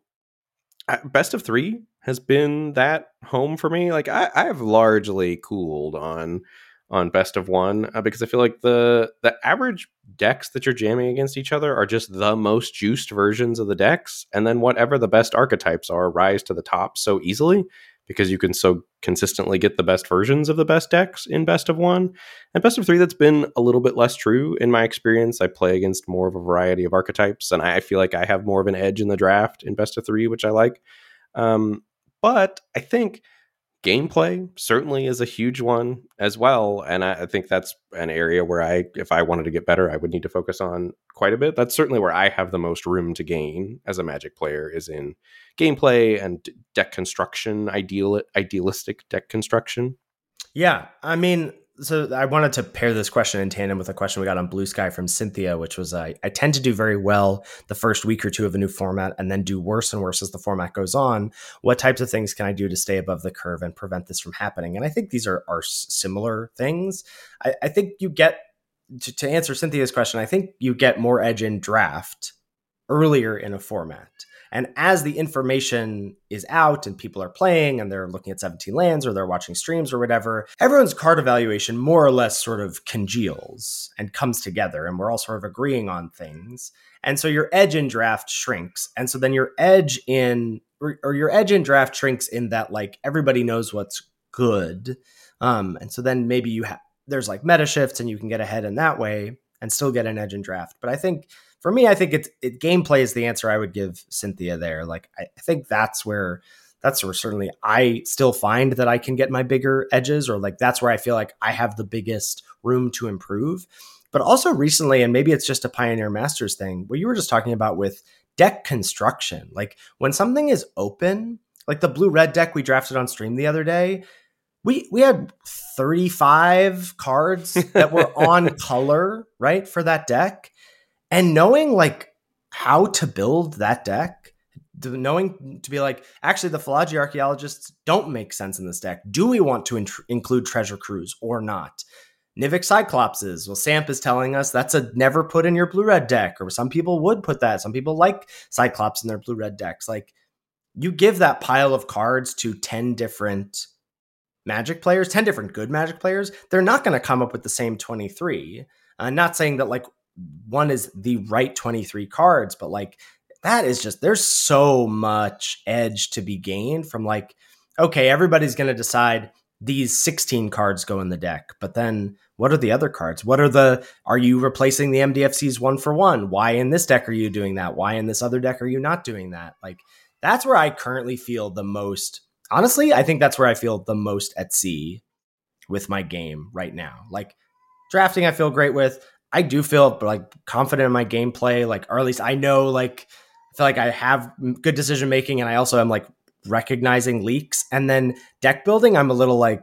best of three has been that home for me. Like I, I have largely cooled on on best of one uh, because I feel like the the average decks that you're jamming against each other are just the most juiced versions of the decks, and then whatever the best archetypes are rise to the top so easily because you can so consistently get the best versions of the best decks in best of one. And best of three, that's been a little bit less true in my experience. I play against more of a variety of archetypes, and I feel like I have more of an edge in the draft in best of three, which I like. Um, but I think gameplay certainly is a huge one as well. And I, I think that's an area where I, if I wanted to get better, I would need to focus on quite a bit. That's certainly where I have the most room to gain as a Magic player, is in gameplay and deck construction, ideal, idealistic deck construction. Yeah. I mean, so I wanted to pair this question in tandem with a question we got on Blue Sky from Cynthia, which was, uh, I tend to do very well the first week or two of a new format and then do worse and worse as the format goes on. What types of things can I do to stay above the curve and prevent this from happening? And I think these are, are similar things. I, I think you get, to, to answer Cynthia's question, I think you get more edge in draft earlier in a format. And as the information is out and people are playing and they're looking at seventeen lands or they're watching streams or whatever, everyone's card evaluation more or less sort of congeals and comes together, and we're all sort of agreeing on things. And so your edge in draft shrinks. And so then your edge in or, or your edge in draft shrinks in that like everybody knows what's good. Um, and so then maybe you have, there's like meta shifts and you can get ahead in that way and still get an edge in draft. But I think for me, I think it's it gameplay is the answer I would give Cynthia there. Like, I, I think that's where, that's where certainly I still find that I can get my bigger edges, or like, that's where I feel like I have the biggest room to improve. But also recently, and maybe it's just a Pioneer Masters thing, what you were just talking about with deck construction, like when something is open, like the blue red deck we drafted on stream the other day, we we had thirty-five cards that were on color, right, for that deck. And knowing like how to build that deck, knowing to be like, actually the Philology Archaeologists don't make sense in this deck. Do we want to in- include Treasure Cruise or not? Nivik Cyclopses. Well, Samp is telling us that's a never put in your blue-red deck, or some people would put that. Some people like Cyclops in their blue-red decks. Like, you give that pile of cards to ten different Magic players, ten different good Magic players, they're not going to come up with the same twenty-three. I'm not saying that like one is the right twenty-three cards, but like that is just, there's so much edge to be gained from like, okay, everybody's going to decide these sixteen cards go in the deck, but then what are the other cards? What are the, are you replacing the M D F Cs one for one? Why in this deck are you doing that? Why in this other deck are you not doing that? Like, that's where I currently feel the most, honestly, I think that's where I feel the most at sea with my game right now. Like, drafting, I feel great with. I do feel like confident in my gameplay, like, or at least I know, like, I feel like I have good decision making, and I also am like recognizing leaks. And then deck building, I'm a little like,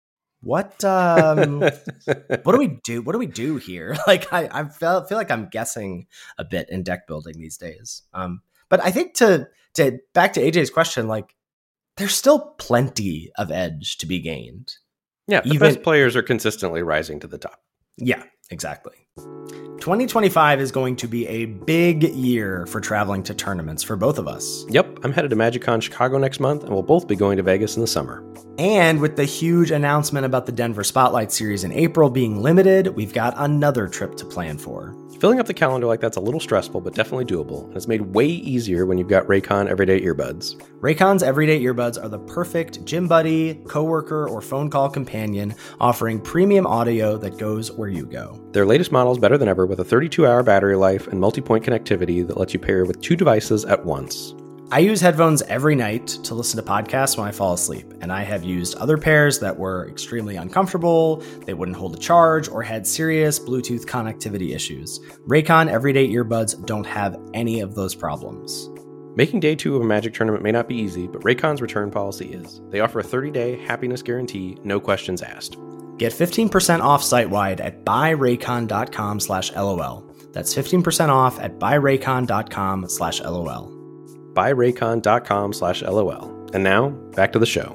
what um what do we do what do we do here? Like, i i feel, feel like I'm guessing a bit in deck building these days. Um but I think to to back to A J's question, like, there's still plenty of edge to be gained. Yeah, the Even, best players are consistently rising to the top. Yeah, exactly. twenty twenty-five is going to be a big year for traveling to tournaments for both of us. Yep, I'm headed to MagicCon Chicago next month, and we'll both be going to Vegas in the summer. And with the huge announcement about the Denver Spotlight Series in April being limited, we've got another trip to plan for. Filling up the calendar like that's a little stressful, but definitely doable, and it's made way easier when you've got Raycon Everyday Earbuds. Raycon's Everyday Earbuds are the perfect gym buddy, coworker, or phone call companion, offering premium audio that goes where you go. Their latest model is better than ever, with a thirty-two hour battery life and multi-point connectivity that lets you pair with two devices at once. I use headphones every night to listen to podcasts when I fall asleep, and I have used other pairs that were extremely uncomfortable, they wouldn't hold a charge, or had serious Bluetooth connectivity issues. Raycon Everyday Earbuds don't have any of those problems. Making day two of a Magic tournament may not be easy, but Raycon's return policy is. They offer a thirty day happiness guarantee, no questions asked. Get fifteen percent off site-wide at buyraycon.com slash LOL. That's fifteen percent off at buyraycon.com slash LOL. buyraycon.com slash LOL. And now, back to the show.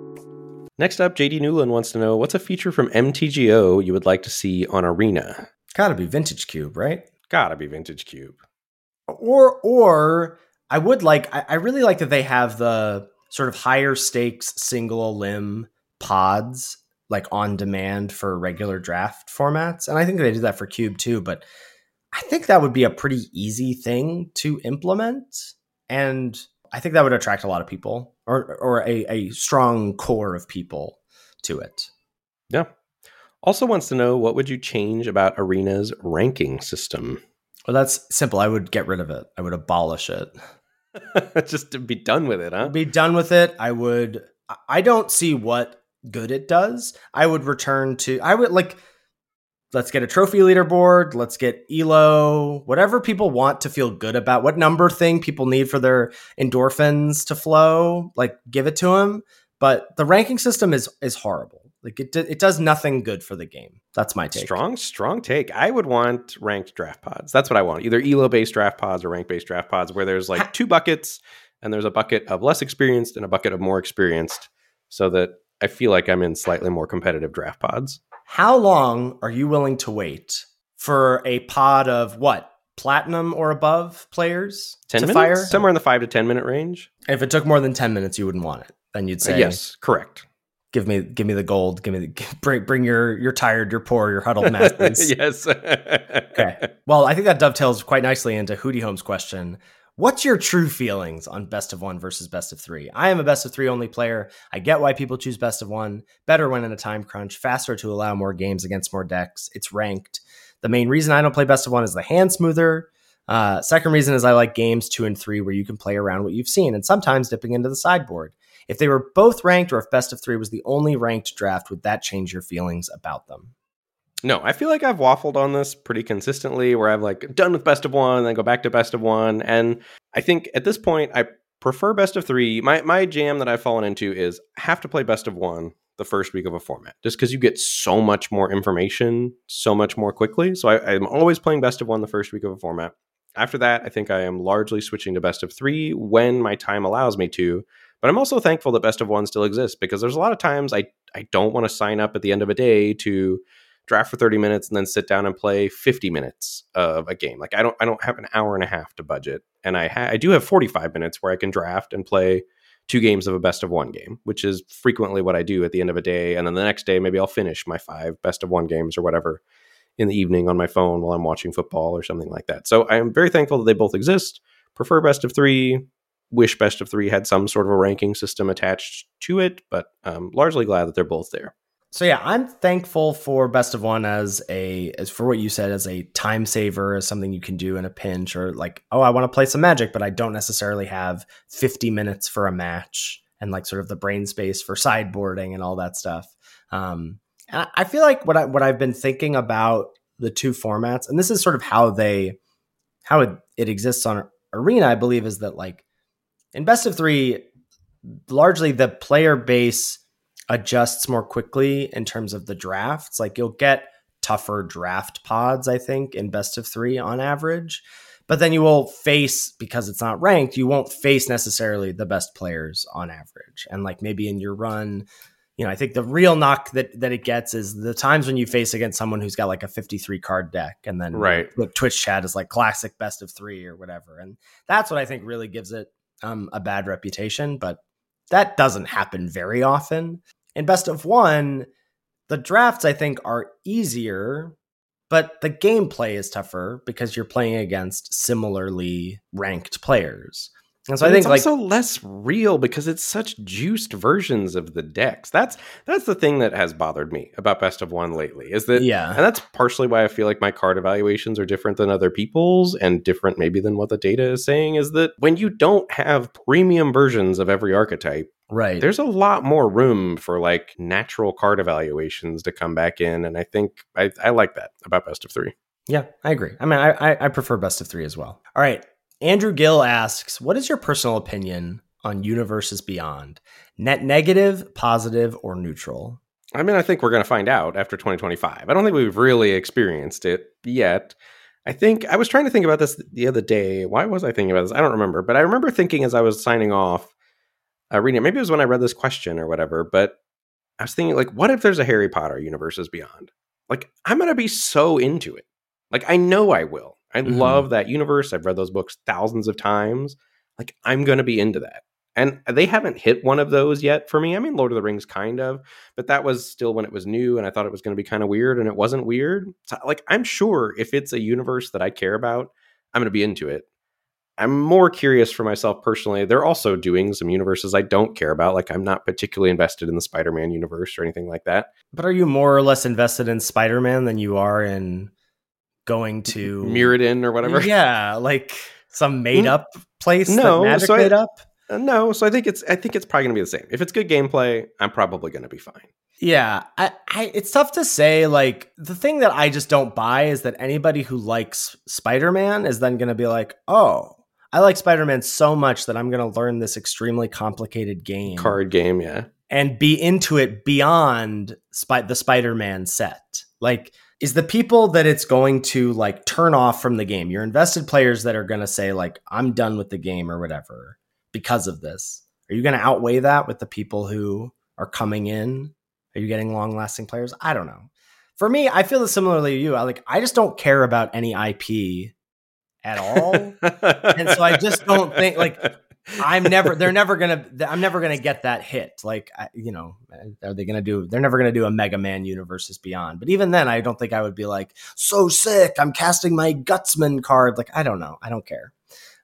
Next up, J D Newland wants to know, what's a feature from M T G O you would like to see on Arena? Gotta be Vintage Cube, right? Gotta be Vintage Cube. Or, or I would like, I, I really like that they have the sort of higher stakes single limb pods, like on demand for regular draft formats. And I think they did that for Cube too, but I think that would be a pretty easy thing to implement. And I think that would attract a lot of people, or or a, a strong core of people to it. Yeah. Also wants to know, what would you change about Arena's ranking system? Well, that's simple. I would get rid of it. I would abolish it. Just to be done with it, huh? Be done with it. I would. I don't see what good it does. I would return to. I would like. Let's get a trophy leaderboard. Let's get E L O, whatever people want to feel good about, what number thing people need for their endorphins to flow, like give it to them. But the ranking system is is horrible. Like it, it does nothing good for the game. That's my take. Strong, strong take. I would want ranked draft pods. That's what I want. Either E L O-based draft pods or rank-based draft pods, where there's like two buckets, and there's a bucket of less experienced and a bucket of more experienced, so that I feel like I'm in slightly more competitive draft pods. How long are you willing to wait for a pod of what? Platinum or above players ten to minutes? fire? Somewhere in the five to ten minute range. If it took more than ten minutes, you wouldn't want it. Then you'd say, Uh, yes, correct. Give me, give me the gold. Give me the bring, bring your, you're tired, you're poor, you're huddled masters. Yes. Okay. Well, I think that dovetails quite nicely into Hootie Home's question. What's your true feelings on best of one versus best of three? I am a best of three only player. I get why people choose best of one. Better when in a time crunch, faster to allow more games against more decks. It's ranked. The main reason I don't play best of one is the hand smoother. Uh, second reason is I like games two and three where you can play around what you've seen and sometimes dipping into the sideboard. If they were both ranked or if best of three was the only ranked draft, would that change your feelings about them? No, I feel like I've waffled on this pretty consistently where I've like done with best of one, then go back to best of one. And I think at this point, I prefer best of three. My my jam that I've fallen into is have to play best of one the first week of a format, just because you get so much more information so much more quickly. So I, I'm always playing best of one the first week of a format. After that, I think I am largely switching to best of three when my time allows me to. But I'm also thankful that best of one still exists because there's a lot of times I, I don't want to sign up at the end of a day to draft for thirty minutes and then sit down and play fifty minutes of a game. Like I don't I don't have an hour and a half to budget. And I ha- I do have forty-five minutes where I can draft and play two games of a best of one game, which is frequently what I do at the end of a day. And then the next day, maybe I'll finish my five best of one games or whatever in the evening on my phone while I'm watching football or something like that. So I am very thankful that they both exist. Prefer best of three. Wish best of three had some sort of a ranking system attached to it, but I'm largely glad that they're both there. So yeah, I'm thankful for best of one as a, as for what you said, as a time saver, as something you can do in a pinch, or like, oh, I want to play some Magic, but I don't necessarily have fifty minutes for a match and like sort of the brain space for sideboarding and all that stuff. Um, and I feel like what I, what I've been thinking about the two formats, and this is sort of how they, how it, it exists on Arena, I believe, is that like in best of three, largely the player base adjusts more quickly in terms of the drafts. Like you'll get tougher draft pods, I think, in best of three on average, but then you will face, because it's not ranked, you won't face necessarily the best players on average. And like maybe in your run, you know, I think the real knock that, that it gets is the times when you face against someone who's got like a fifty-three card deck and then right. What Twitch chat is like classic best of three or whatever. And that's what I think really gives it um, a bad reputation, but that doesn't happen very often. In best of one, the drafts, I think, are easier, but the gameplay is tougher because you're playing against similarly ranked players. And so but I think it's like also less real because it's such juiced versions of the decks. That's that's the thing that has bothered me about best of one lately is that, yeah, and that's partially why I feel like my card evaluations are different than other people's and different maybe than what the data is saying, is that when you don't have premium versions of every archetype, right, there's a lot more room for like natural card evaluations to come back in. And I think I, I like that about best of three. Yeah, I agree. I mean, I, I I prefer best of three as well. All right. Andrew Gill asks, what is your personal opinion on Universes Beyond? Net negative, positive, or neutral? I mean, I think we're going to find out after twenty twenty-five. I don't think we've really experienced it yet. I think I was trying to think about this the other day. Why was I thinking about this? I don't remember. But I remember thinking as I was signing off, uh, reading it, maybe it was when I read this question or whatever, but I was thinking, like, what if there's a Harry Potter Universes Beyond? Like, I'm going to be so into it. Like, I know I will. I mm-hmm. love that universe. I've read those books thousands of times. Like, I'm going to be into that. And they haven't hit one of those yet for me. I mean, Lord of the Rings kind of, but that was still when it was new and I thought it was going to be kind of weird and it wasn't weird. So, like, I'm sure if it's a universe that I care about, I'm going to be into it. I'm more curious for myself personally. They're also doing some universes I don't care about. Like, I'm not particularly invested in the Spider-Man universe or anything like that. But are you more or less invested in Spider-Man than you are in going to Mirrodin or whatever? Yeah, like some made up place no, that Magic so I, made up? Uh, no, so I think it's I think it's probably going to be the same. If it's good gameplay, I'm probably going to be fine. Yeah, I, I, it's tough to say. Like, the thing that I just don't buy is that anybody who likes Spider-Man is then going to be like, oh, I like Spider-Man so much that I'm going to learn this extremely complicated game. Card game, yeah. And be into it beyond Sp- the Spider-Man set. Like, is the people that it's going to, like, turn off from the game, your invested players that are going to say, like, I'm done with the game or whatever because of this. Are you going to outweigh that with the people who are coming in? Are you getting long-lasting players? I don't know. For me, I feel similarly to you. I like I just don't care about any I P at all. And so I just don't think, like, I'm never, they're never going to, I'm never going to get that hit. Like, I, you know, are they going to do, they're never going to do a Mega Man Universes Beyond. But even then, I don't think I would be like, so sick, I'm casting my Gutsman card. Like, I don't know. I don't care.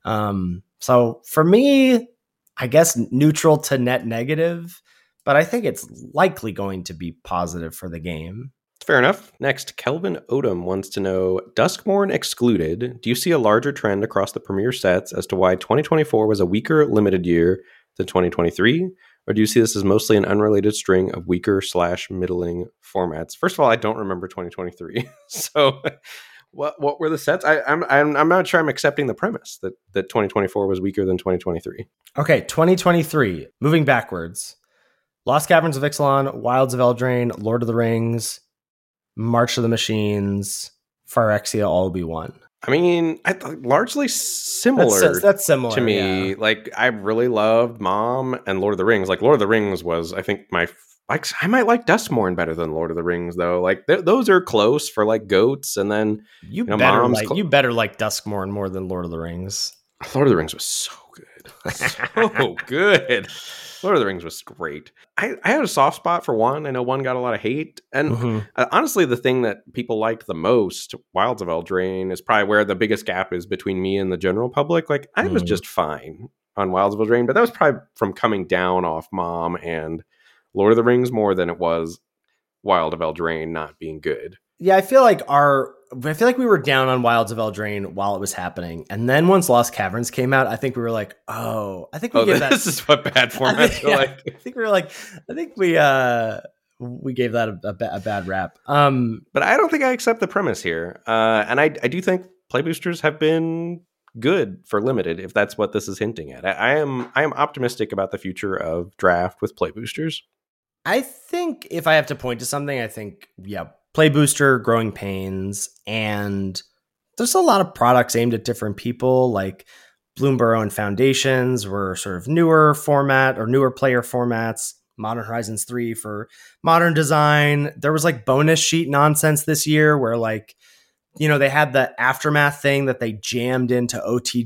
Um, so for me, I guess neutral to net negative, but I think it's likely going to be positive for the game. Fair enough. Next, Kelvin Odom wants to know, Duskmourn excluded, do you see a larger trend across the premier sets as to why twenty twenty-four was a weaker limited year than twenty twenty-three? Or do you see this as mostly an unrelated string of weaker slash middling formats? First of all, I don't remember twenty twenty-three. So what what were the sets? I, I'm, I'm I'm not sure I'm accepting the premise that, that twenty twenty-four was weaker than twenty twenty-three. Okay, twenty twenty-three, moving backwards. Lost Caverns of Ixalan, Wilds of Eldraine, Lord of the Rings, March of the Machines, Phyrexia all be one. I mean, I th- largely similar. That's, that's similar to me. Yeah. Like, I really loved Mom and Lord of the Rings. Like, Lord of the Rings was, I think, my like. I might like Duskmourn better than Lord of the Rings, though. Like, th- those are close for like goats, and then you, you know, better Mom's like cl- you better like Duskmourn more than Lord of the Rings. Lord of the Rings was so good, so good. Lord of the Rings was great. I, I had a soft spot for one. I know one got a lot of hate. And Mm-hmm. uh, honestly, the thing that people liked the most, Wilds of Eldraine, is probably where the biggest gap is between me and the general public. Like, I was Mm. just fine on Wilds of Eldraine, but that was probably from coming down off Mom and Lord of the Rings more than it was Wild of Eldraine not being good. Yeah, I feel like our I feel like we were down on Wilds of Eldraine while it was happening, and then once Lost Caverns came out, I think we were like, "Oh, I think we Oh, gave that." this is what bad I formats think, are yeah, like. I think we were like, I think we uh we gave that a, a, ba- a bad rap. Um, But I don't think I accept the premise here. Uh, and I, I do think play boosters have been good for limited, if that's what this is hinting at. I, I am I am optimistic about the future of draft with play boosters. I think if I have to point to something, I think yeah, Play Booster, Growing Pains, and there's a lot of products aimed at different people, like Bloomburrow and Foundations were sort of newer format or newer player formats. Modern Horizons three for modern design. There was like bonus sheet nonsense this year where like, you know, they had the Aftermath thing that they jammed into O T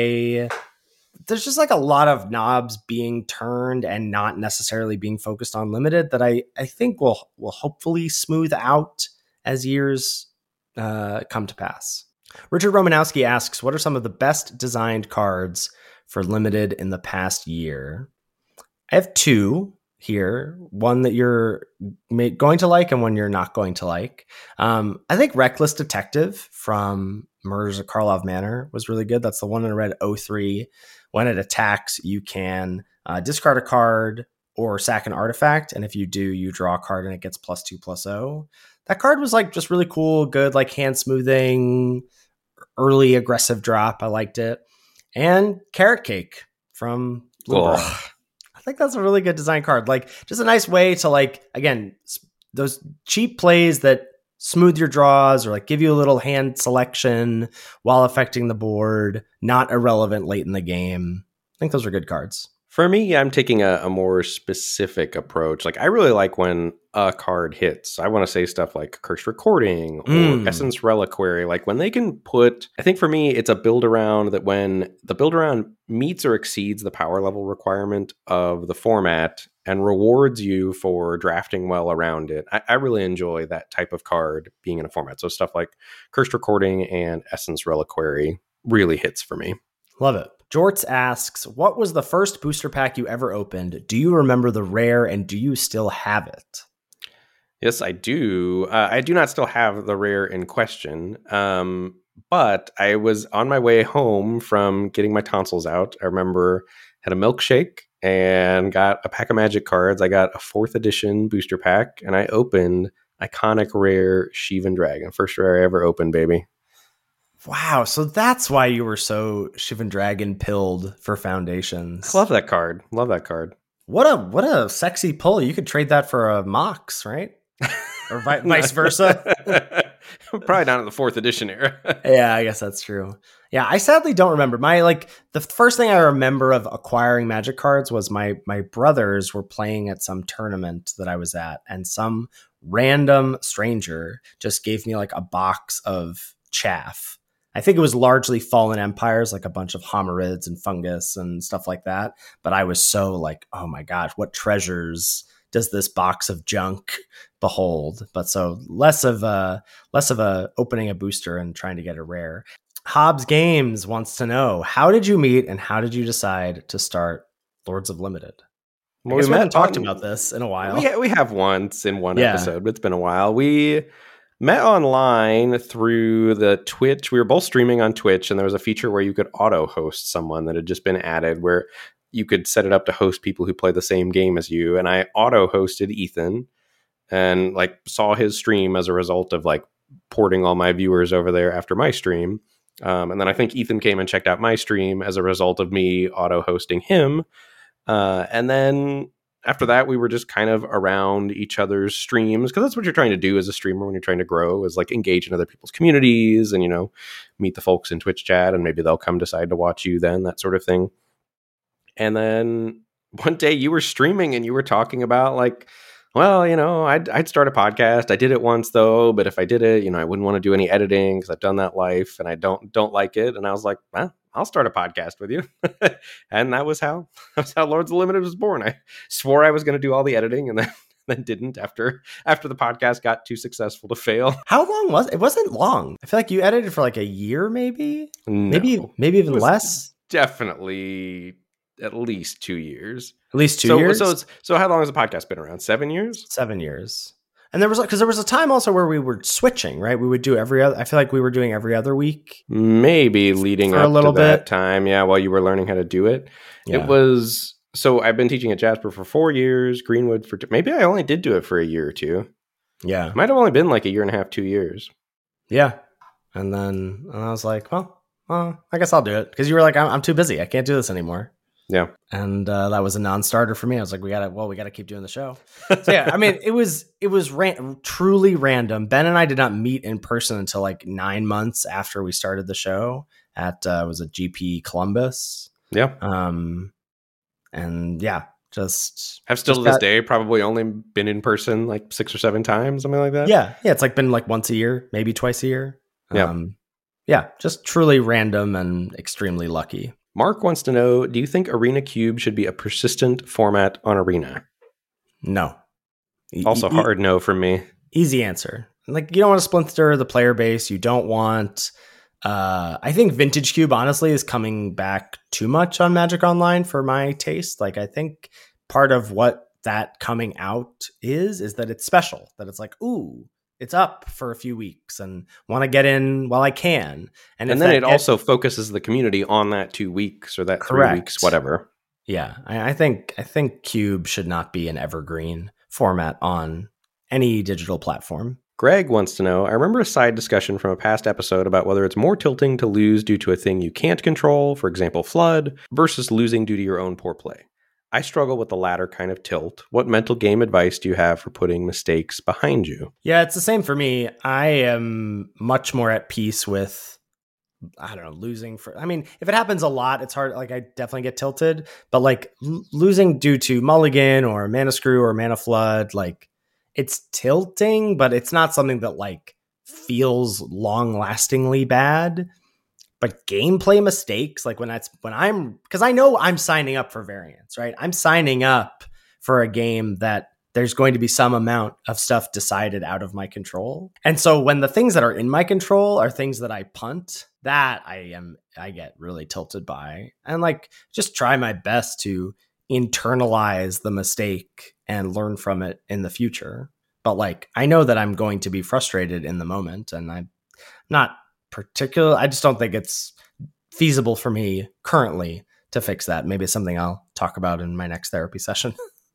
J. There's just like a lot of knobs being turned and not necessarily being focused on limited that I, I think will will hopefully smooth out as years uh, come to pass. Richard Romanowski asks, what are some of the best designed cards for limited in the past year? I have two here, one that you're may- going to like and one you're not going to like. Um, I think Reckless Detective from Murders at Karlov Manor was really good. That's the one in red oh three. When it attacks, you can uh, discard a card or sack an artifact. And if you do, you draw a card and it gets plus two, plus oh. That card was like just really cool, good, like hand smoothing, early aggressive drop. I liked it. And Carrot Cake from Bloomburrow. Ugh. I think that's a really good design card. Like just a nice way to like, again, s- those cheap plays that smooth your draws or like give you a little hand selection while affecting the board, not irrelevant late in the game. I think those are good cards. For me, I'm taking a, a more specific approach. Like, I really like when a card hits. I want to say stuff like Cursed Recording or Mm. Essence Reliquary. Like, when they can put, I think for me, it's a build around that when the build around meets or exceeds the power level requirement of the format and rewards you for drafting well around it. I, I really enjoy that type of card being in a format. So stuff like Cursed Recording and Essence Reliquary really hits for me. Love it. Jorts asks, what was the first booster pack you ever opened? Do you remember the rare and do you still have it? Yes, I do. Uh, I do not still have the rare in question, um, but I was on my way home from getting my tonsils out. I remember had a milkshake and got a pack of Magic cards. I got a fourth edition booster pack, and I opened iconic rare Shivan Dragon. First rare I ever opened, baby. Wow. So that's why you were so Shivan Dragon pilled for Foundations. I love that card. Love that card. What a what a sexy pull. You could trade that for a Mox, right? Or vi- vice versa. Probably not in the fourth edition era. Yeah, I guess that's true. Yeah, I sadly don't remember. My like the first thing I remember of acquiring Magic cards was my my brothers were playing at some tournament that I was at, and some random stranger just gave me like a box of chaff. I think it was largely Fallen Empires, like a bunch of hominids and fungus and stuff like that. But I was so like, oh my gosh, what treasures does this box of junk behold? But so less of a less of a opening a booster and trying to get a rare. Hobbs Games wants to know, how did you meet and how did you decide to start Lords of Limited? Well, I guess we, we haven't met talked on- about this in a while. We, we have once in one Yeah. episode, but it's been a while. We met online through the Twitch. We were both streaming on Twitch, and there was a feature where you could auto host someone that had just been added, where you could set it up to host people who play the same game as you. And I auto hosted Ethan and like saw his stream as a result of like porting all my viewers over there after my stream. Um, and then I think Ethan came and checked out my stream as a result of me auto hosting him. Uh, and then after that, we were just kind of around each other's streams, because that's what you're trying to do as a streamer when you're trying to grow, is like engage in other people's communities and, you know, meet the folks in Twitch chat, and maybe they'll come decide to watch you then, that sort of thing. And then one day you were streaming and you were talking about like, well, you know, I'd, I'd start a podcast. I did it once though, but if I did it, you know, I wouldn't want to do any editing because I've done that life and I don't don't like it. And I was like, well, I'll start a podcast with you. And that was how that's how Lords of Limited was born. I swore I was going to do all the editing and then then didn't after after the podcast got too successful to fail. How long was it? It wasn't long. I feel like you edited for like a year, maybe, No, maybe, maybe even it was less. Definitely at least two years. At least two so, years. So, it's, so how long has the podcast been around? Seven years? Seven years. And there was because there was a time also where we were switching, right? We would do every other. I feel like we were doing every other week, maybe leading For a up little to that bit. time. Yeah, while you were learning how to do it. Yeah. It was so I've been teaching at Jasper for four years, Greenwood for two, maybe I only did do it for a year or two. Yeah, It might have only been like a year and a half, two years. yeah. And then and I was like, well, well, I guess I'll do it because you were like, I'm, I'm too busy. I can't do this anymore. Yeah. And uh, that was a non-starter for me. I was like, we gotta, well, we gotta keep doing the show. So yeah, I mean, it was, it was ran- truly random. Ben and I did not meet in person until like nine months after we started the show at, uh, was it G P Columbus? Yeah. Um, and yeah, just I've still just to this got- day probably only been in person like six or seven times, something like that. yeah, yeah. It's like been like once a year, maybe twice a year. Yeah. Um, yeah, just truly random and extremely lucky. Mark wants to know, do you think Arena Cube should be a persistent format on Arena? No. E- Also e- hard no from me. Easy answer. Like, you don't want to splinter the player base. You don't want. Uh, I think Vintage Cube, honestly, is coming back too much on Magic Online for my taste. Like, I think part of what that coming out is, is that it's special. That it's like, ooh, it's up for a few weeks and want to get in while I can. And, And if then that it get- also focuses the community on that two weeks or that Correct. three weeks, whatever. yeah, I, I think I think Cube should not be an evergreen format on any digital platform. Greg wants to know, I remember a side discussion from a past episode about whether it's more tilting to lose due to a thing you can't control, for example, flood, versus losing due to your own poor play. I struggle with the latter kind of tilt. What mental game advice do you have for putting mistakes behind you? Yeah, it's the same for me. I am much more at peace with, I don't know, losing for, I mean, if it happens a lot, it's hard. Like, I definitely get tilted, but like l- losing due to mulligan or mana screw or mana flood, like it's tilting, but it's not something that like feels long lastingly bad. But gameplay mistakes, like when that's when I'm, because I know I'm signing up for variance, right? I'm signing up for a game that there's going to be some amount of stuff decided out of my control. And so when the things that are in my control are things that I punt, that I am, I get really tilted by. And like, just try my best to internalize the mistake and learn from it in the future. But like, I know that I'm going to be frustrated in the moment, and I'm not particular. I just don't think it's feasible for me currently to fix that. Maybe it's something I'll talk about in my next therapy session.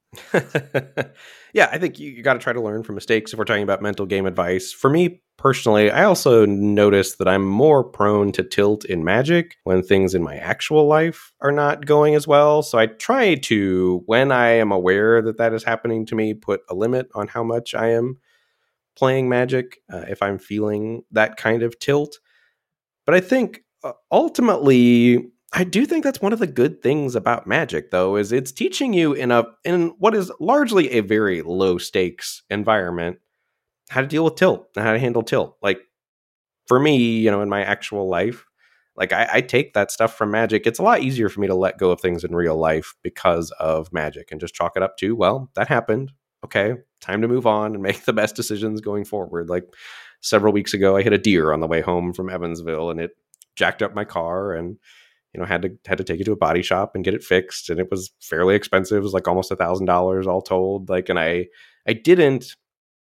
Yeah, I think you, you got to try to learn from mistakes if we're talking about mental game advice. For me personally, I also noticed that I'm more prone to tilt in Magic when things in my actual life are not going as well. So I try to, when I am aware that that is happening to me, put a limit on how much I am playing Magic uh, if I'm feeling that kind of tilt. But I think uh, ultimately, I do think that's one of the good things about Magic, though, is it's teaching you in a in what is largely a very low stakes environment how to deal with tilt and how to handle tilt. Like for me, you know, in my actual life, like I, I take that stuff from Magic. It's a lot easier for me to let go of things in real life because of Magic and just chalk it up to, well, that happened. Okay, time to move on and make the best decisions going forward. Like several weeks ago, I hit a deer on the way home from Evansville, and it jacked up my car and, you know, had to had to take it to a body shop and get it fixed. And it was fairly expensive. It was like almost a thousand dollars all told. Like, and I I didn't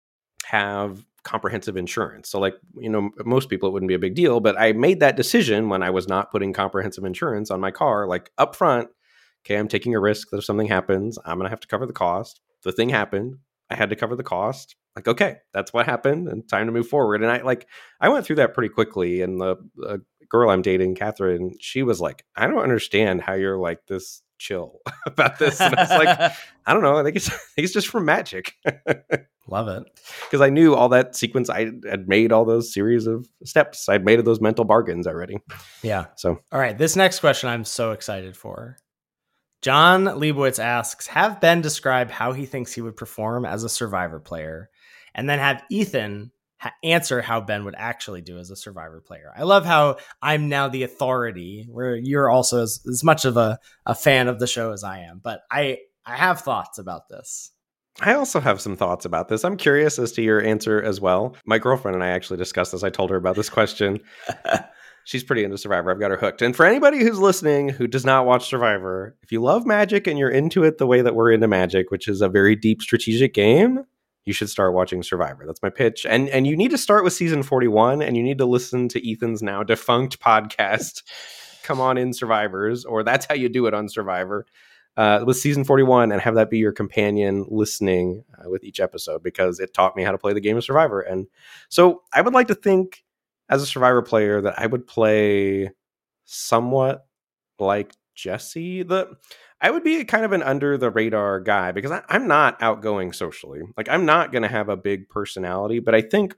have comprehensive insurance. So like, you know, most people it wouldn't be a big deal, but I made that decision when I was not putting comprehensive insurance on my car, like up front. Okay, I'm taking a risk that if something happens, I'm going to have to cover the cost. The thing happened. I had to cover the cost. Like, okay, that's what happened and time to move forward. And I like, I went through that pretty quickly. And the uh, girl I'm dating, Catherine, she was like, I don't understand how you're like this chill about this. And I was like, I don't know. I think it's, I think it's just from Magic. Love it. Because I knew all that sequence. I had made all those series of steps. I'd made those mental bargains already. Yeah. So, all right. This next question I'm so excited for. John Leibowitz asks, have Ben describe how he thinks he would perform as a Survivor player, and then have Ethan ha- answer how Ben would actually do as a Survivor player. I love how I'm now the authority, where you're also as, as much of a, a fan of the show as I am. But I, I have thoughts about this. I also have some thoughts about this. I'm curious as to your answer as well. My girlfriend and I actually discussed this. I told her about this question. She's pretty into Survivor. I've got her hooked. And for anybody who's listening who does not watch Survivor, if you love Magic and you're into it the way that we're into Magic, which is a very deep strategic game, you should start watching Survivor. That's my pitch. And and you need to start with season forty-one, and you need to listen to Ethan's now defunct podcast, Come On In Survivors, or that's how you do it on Survivor, uh, with season forty-one, and have that be your companion listening uh, with each episode, because it taught me how to play the game of Survivor. And so I would like to think, as a Survivor player, that I would play somewhat like Jesse. The I would be kind of an under the radar guy, because I, I'm not outgoing socially. Like, I'm not going to have a big personality, but I think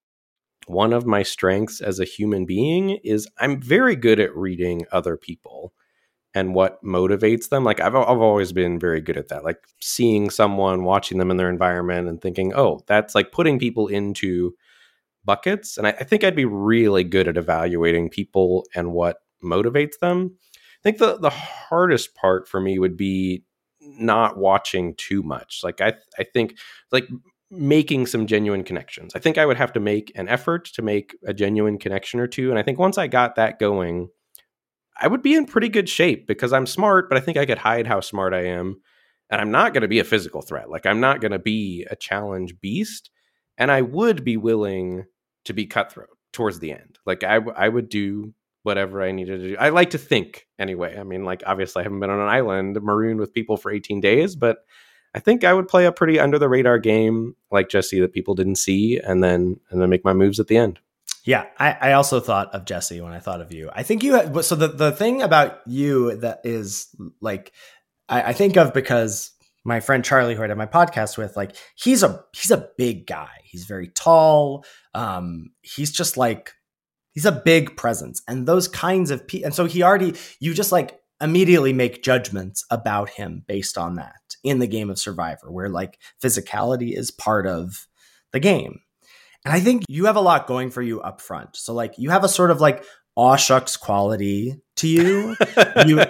one of my strengths as a human being is I'm very good at reading other people and what motivates them. Like, I've I've always been very good at that. Like, seeing someone, watching them in their environment and thinking, oh, that's like putting people into buckets. And I, I think I'd be really good at evaluating people and what motivates them. I think the, the hardest part for me would be not watching too much. Like, I, I think like making some genuine connections. I think I would have to make an effort to make a genuine connection or two. And I think once I got that going, I would be in pretty good shape, because I'm smart, but I think I could hide how smart I am. And I'm not going to be a physical threat. Like, I'm not going to be a challenge beast. And I would be willing to be cutthroat towards the end. Like, I, w- I would do whatever I needed to do. I like to think anyway. I mean, like, obviously I haven't been on an island marooned with people for eighteen days, but I think I would play a pretty under the radar game like Jesse that people didn't see, and then, and then make my moves at the end. Yeah, I, I also thought of Jesse when I thought of you. I think you had, so the, the thing about you that is like, I, I think of, because my friend Charlie, who I did my podcast with, like, he's a, he's a big guy. He's very tall. Um, he's just like, he's a big presence, and those kinds of people. And so he already, you just like immediately make judgments about him based on that in the game of Survivor, where like physicality is part of the game. And I think you have a lot going for you up front. So like, you have a sort of like aw shucks quality to you. You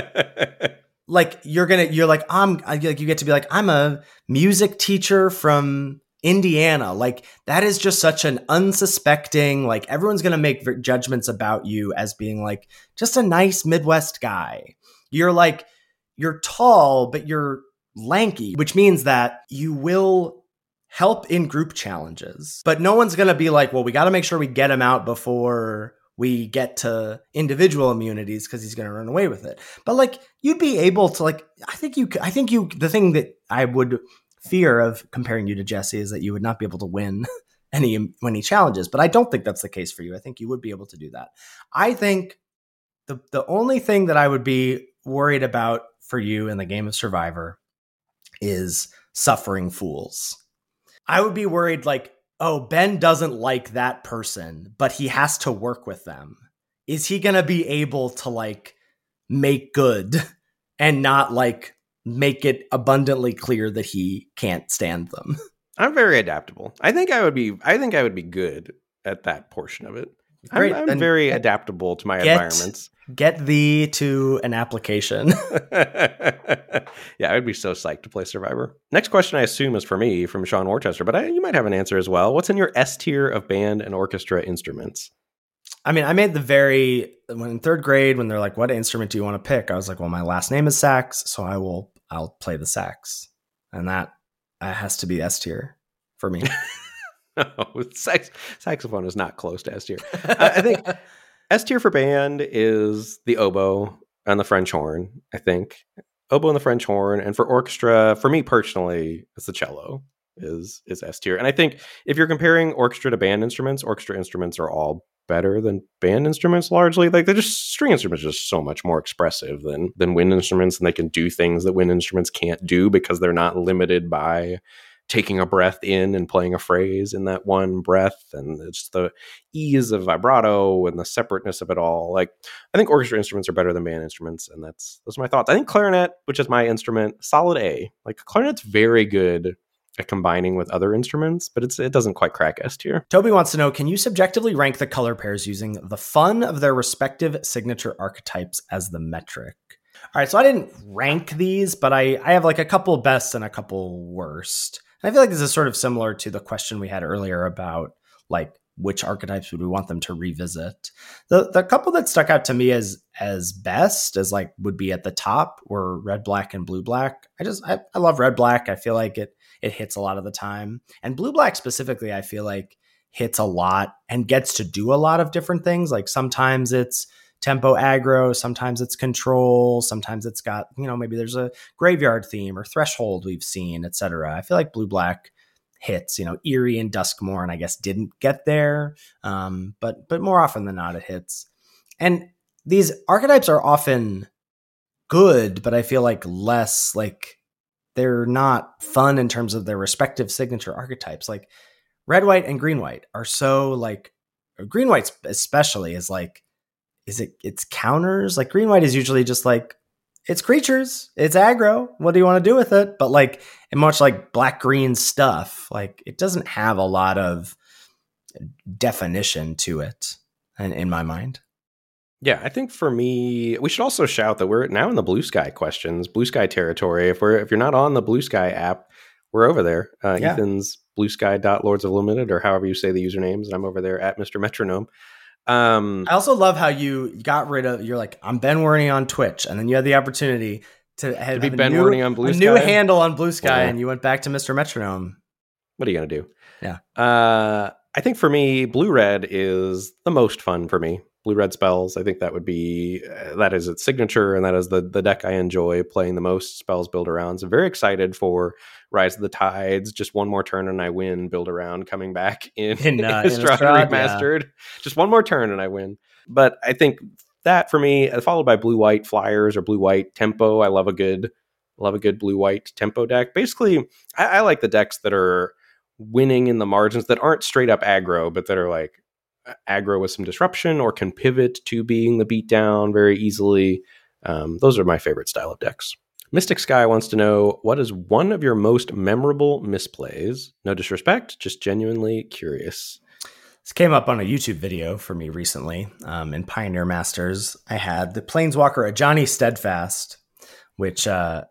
like, you're going to, you're like, I'm like, you get to be like, I'm a music teacher from Indiana. Like, that is just such an unsuspecting, like, everyone's going to make judgments about you as being like just a nice Midwest guy. You're like, you're tall, but you're lanky, which means that you will help in group challenges, but no one's going to be like, well, we got to make sure we get him out before we get to individual immunities, because he's going to run away with it. But like, you'd be able to, like, I think you, I think you, the thing that I would fear of comparing you to Jesse is that you would not be able to win any, any challenges, but I don't think that's the case for you. I think you would be able to do that. I think the, the only thing that I would be worried about for you in the game of Survivor is suffering fools. I would be worried, like, oh, Ben doesn't like that person, but he has to work with them. Is he going to be able to like make good and not like make it abundantly clear that he can't stand them? I'm very adaptable. I think I would be, I think I would be good at that portion of it. Great. I'm, I'm very get, adaptable to my get, environments. Get thee to an application. Yeah, I would be so psyched to play Survivor. Next question, I assume, is for me, from Sean Worcester, but I, you might have an answer as well. What's in your S tier of band and orchestra instruments? I mean, I made the very when in third grade when they're like, "What instrument do you want to pick?" I was like, "Well, my last name is sax, so I will I'll play the sax," and that uh, has to be S tier for me. No, sax, saxophone is not close to S tier. I, I think S tier for band is the oboe and the French horn. I think oboe and the French horn, and for orchestra, for me personally, it's the cello is is S tier. And I think if you're comparing orchestra to band instruments, orchestra instruments are all better than band instruments largely. Like they're just string instruments are just so much more expressive than than wind instruments, and they can do things that wind instruments can't do because they're not limited by taking a breath in and playing a phrase in that one breath, and it's the ease of vibrato and the separateness of it all. Like I think orchestra instruments are better than band instruments, and that's those are my thoughts. I think clarinet, which is my instrument, solid A. Like clarinet's very good at combining with other instruments, but it's it doesn't quite crack S tier. Toby wants to know, can you subjectively rank the color pairs using the fun of their respective signature archetypes as the metric? All right, so I didn't rank these, but I, I have like a couple best and a couple worst. And I feel like this is sort of similar to the question we had earlier about like which archetypes would we want them to revisit. The the couple that stuck out to me as as best as like would be at the top were red, black, and blue, black. I just I, I love red, black. I feel like it it hits a lot of the time. And blue, black specifically, I feel like hits a lot and gets to do a lot of different things. Like sometimes it's tempo aggro, sometimes it's control, sometimes it's got, you know, maybe there's a graveyard theme or threshold we've seen, et cetera. I feel like blue black hits, you know, Eerie and Duskmore, and I guess didn't get there. Um, but but more often than not, it hits. And these archetypes are often good, but I feel like less like they're not fun in terms of their respective signature archetypes. Like red, white, and green, white are so like green, white especially is like, is it it's counters? Like green white is usually just like it's creatures, it's aggro. What do you want to do with it? But like and much like black green stuff, like it doesn't have a lot of definition to it in, in my mind. Yeah, I think for me, we should also shout that we're now in the Blue Sky questions, Blue Sky territory. If we're if you're not on the Blue Sky app, we're over there. Uh, Yeah. Ethan's bluesky dot lords of limited, or however you say the usernames, and I'm over there at Mister Metronome. Um, I also love how you got rid of. You're like, I'm Ben Werney on Twitch, and then you had the opportunity to have be have a Ben new, Werney on Blue a Sky? new handle on Blue Sky, Yeah. and you went back to Mister Metronome. what are you gonna do? Yeah. Uh, I think for me, blue red is the most fun for me. Blue red spells. I think that would be uh, that is its signature, and that is the the deck I enjoy playing the most spells build around. So very excited for Rise of the Tides. Just one more turn and I win. Build around coming back in, In, uh, in in Innistrad Innistrad, Remastered. Just one more turn and I win. But I think that for me, uh, followed by blue white flyers or blue white tempo. I love a good love a good blue white tempo deck. Basically, I, I like the decks that are winning in the margins that aren't straight up aggro, but that are like aggro with some disruption or can pivot to being the beatdown very easily. Um, those are my favorite style of decks. Mystic Sky wants to know, what is one of your most memorable misplays? No disrespect, just genuinely curious. This came up on a YouTube video for me recently. Um, in Pioneer Masters, I had the Planeswalker Ajani Steadfast, which uh,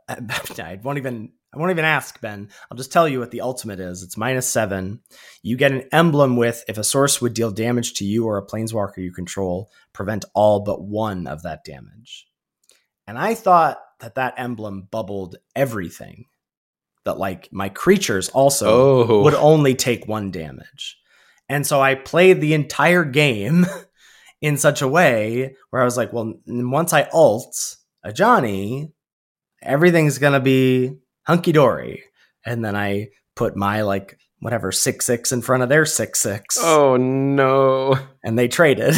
I won't even I won't even ask, Ben. I'll just tell you what the ultimate is. It's minus seven. You get an emblem with, if a source would deal damage to you or a planeswalker you control, prevent all but one of that damage. And I thought that that emblem bubbled everything. That like my creatures also Oh. would only take one damage. And so I played the entire game in such a way where I was like, well, once I ult a Johnny, everything's going to be hunky-dory. And then I put my like whatever six six in front of their six six. Oh no. And they traded.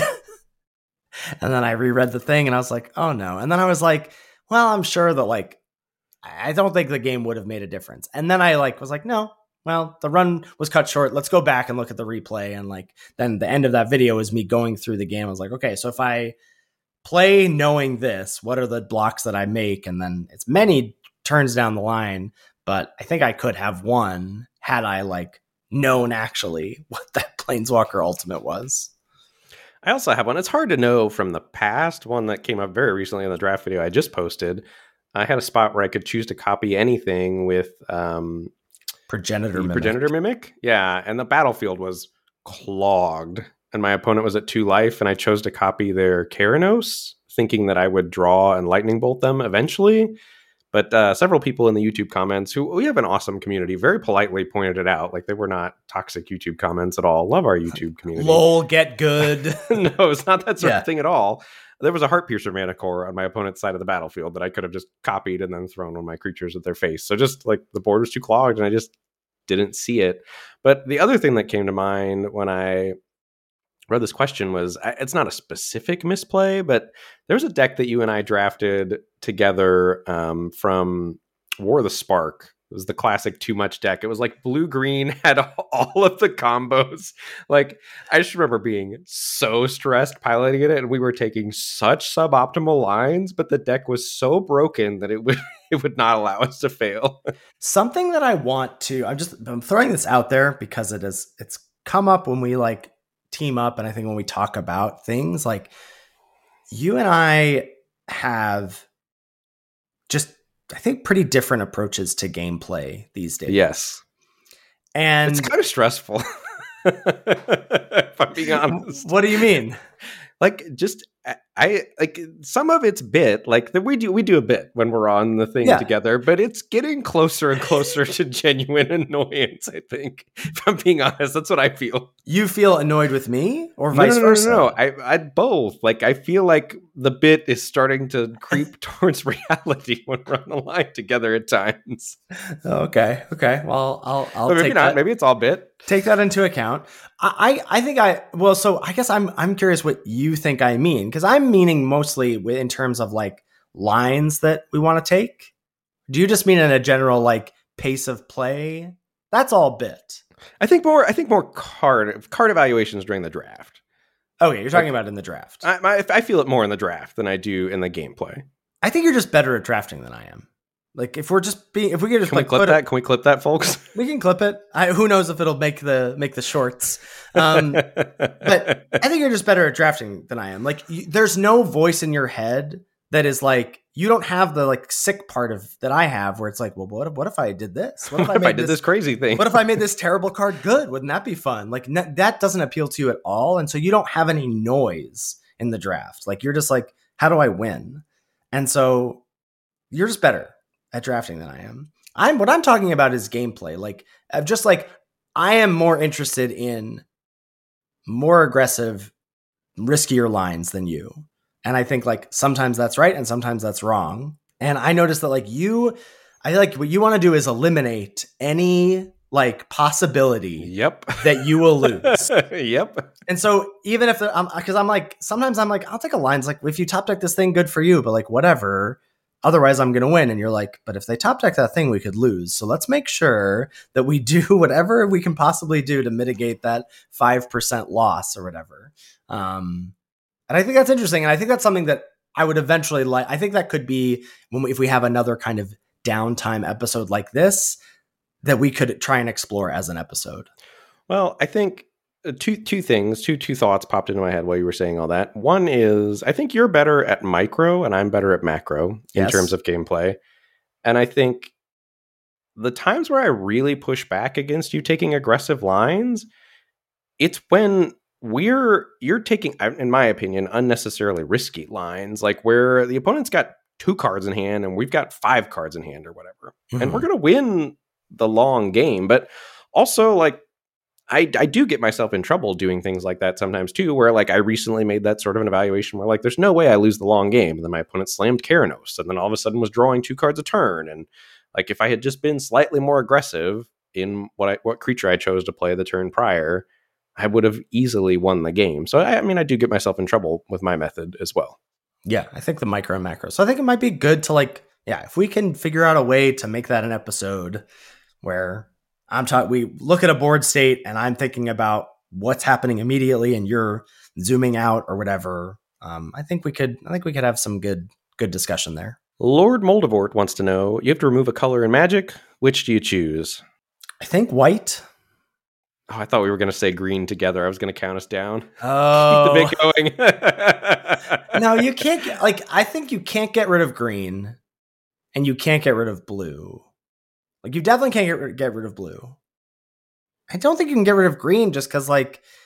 And then I reread the thing and I was like, oh no. And then I was like, well, I'm sure that like I don't think the game would have made a difference. And then I like was like, no, well, the run was cut short. Let's go back and look at the replay. And like then the end of that video is me going through the game. I was like, okay, so if I play knowing this, what are the blocks that I make? And then it's many turns down the line, but I think I could have won had I like known actually what that Planeswalker ultimate was. I also have one. It's hard to know from the past. One that came up very recently in the draft video I just posted. I had a spot where I could choose to copy anything with um, Progenitor the Mimic. Progenitor Mimic. Yeah, and the battlefield was clogged. and my opponent was at two life, and I chose to copy their Keranos, thinking that I would draw and lightning bolt them eventually. But uh, several people in the YouTube comments, who we have an awesome community, very politely pointed it out. Like, they were not toxic YouTube comments at all. Love our YouTube community. Lol, get good. No, it's not that sort Yeah. of thing at all. There was a Heart Piercer Mana Core on my opponent's side of the battlefield that I could have just copied and then thrown on my creatures at their face. So just like the board was too clogged and I just didn't see it. But the other thing that came to mind when I read this question was, it's not a specific misplay, but there was a deck that you and I drafted together um, from War of the Spark. It was the classic too much deck. It was like blue green, had all of the combos. Like, I just remember being so stressed piloting it, and we were taking such suboptimal lines, but the deck was so broken that it would it would not allow us to fail. Something that I want to, I'm just I'm throwing this out there because it is it's come up when we like team up, and I think when we talk about things, like, you and I have just, I think, pretty different approaches to gameplay these days. Yes. And It's kind of stressful. If I'm being honest. what do you mean? Like, just I, I like some of it's bit like that we do we do a bit when we're on the thing Yeah. together, but it's getting closer and closer to genuine annoyance. I think, if I'm being honest, that's what I feel. You feel annoyed with me or No, vice no, no, versa? no, no. I, I both. Like, I feel like the bit is starting to creep towards reality when we're on the line together at times. Okay. Okay. Well, I'll I'll But maybe take not. that. Maybe it's all bit. Take that into account. I, I I think I well, so I guess I'm I'm curious what you think I mean, because I'm meaning mostly wi- in terms of like lines that we want to take. Do you just mean in a general like pace of play? That's all bit. I think more. I think more card card evaluations during the draft. Okay, you're talking about in the draft. I, I, I, I feel it more in the draft than I do in the gameplay. I think you're just better at drafting than I am. Like, if we're just being, if we could just Can we like clip put that? it, Can we clip that, folks? we can clip it. I, who knows if it'll make the make the shorts. Um, but I think you're just better at drafting than I am. Like, you, there's no voice in your head that is like, you don't have the like sick part of that I have, where it's like, well, what if, what if I did this? What if I, What if made I did this crazy thing? What if I made this terrible card good? Wouldn't that be fun? Like, n- that doesn't appeal to you at all, and so you don't have any noise in the draft. Like, you're just like, how do I win? And so you're just better at drafting than I am. I'm what I'm talking about is gameplay. Like, of just like, I am more interested in more aggressive, riskier lines than you. And I think like sometimes that's right and sometimes that's wrong. And I noticed that like you, I like what you want to do is eliminate any like possibility Yep. that you will lose. Yep. And so even if I'm, because I'm like, sometimes I'm like, I'll take a line. It's like, if you top deck this thing, good for you, but like whatever. Otherwise, I'm going to win. And you're like, but if they top deck that thing, we could lose. So let's make sure that we do whatever we can possibly do to mitigate that five percent loss or whatever. Um, and I think that's interesting. And I think that's something that I would eventually like. I think that could be when we, if we have another kind of downtime episode like this, that we could try and explore as an episode. Well, I think uh, two two things, two two thoughts popped into my head while you were saying all that. One is I think you're better at micro and I'm better at macro in Yes. terms of gameplay. And I think the times where I really push back against you taking aggressive lines, it's when we're you're taking, in my opinion, unnecessarily risky lines, like where the opponent's got two cards in hand and we've got five cards in hand or whatever. Mm-hmm. And we're going to win the long game. But also, like, I, I do get myself in trouble doing things like that sometimes too, where like I recently made that sort of an evaluation where like there's no way I lose the long game. And then my opponent slammed Keranos and then all of a sudden was drawing two cards a turn. And like if I had just been slightly more aggressive in what I, what creature I chose to play the turn prior, I would have easily won the game. So I, I mean, I do get myself in trouble with my method as well. Yeah, I think the micro and macro. So I think it might be good to like, yeah, if we can figure out a way to make that an episode where I'm talking, we look at a board state and I'm thinking about what's happening immediately and you're zooming out or whatever. Um, I think we could, I think we could have some good, good discussion there. Lord Moldavort wants to know, you have to remove a color in Magic. Which do you choose? I think white. Oh, I thought we were going to say green together. I was going to count us down. Oh, Keep the bit going. no, you can't get, like, I think you can't get rid of green and you can't get rid of blue. Like, you definitely can't get rid, get rid of blue. I don't think you can get rid of green just because, like,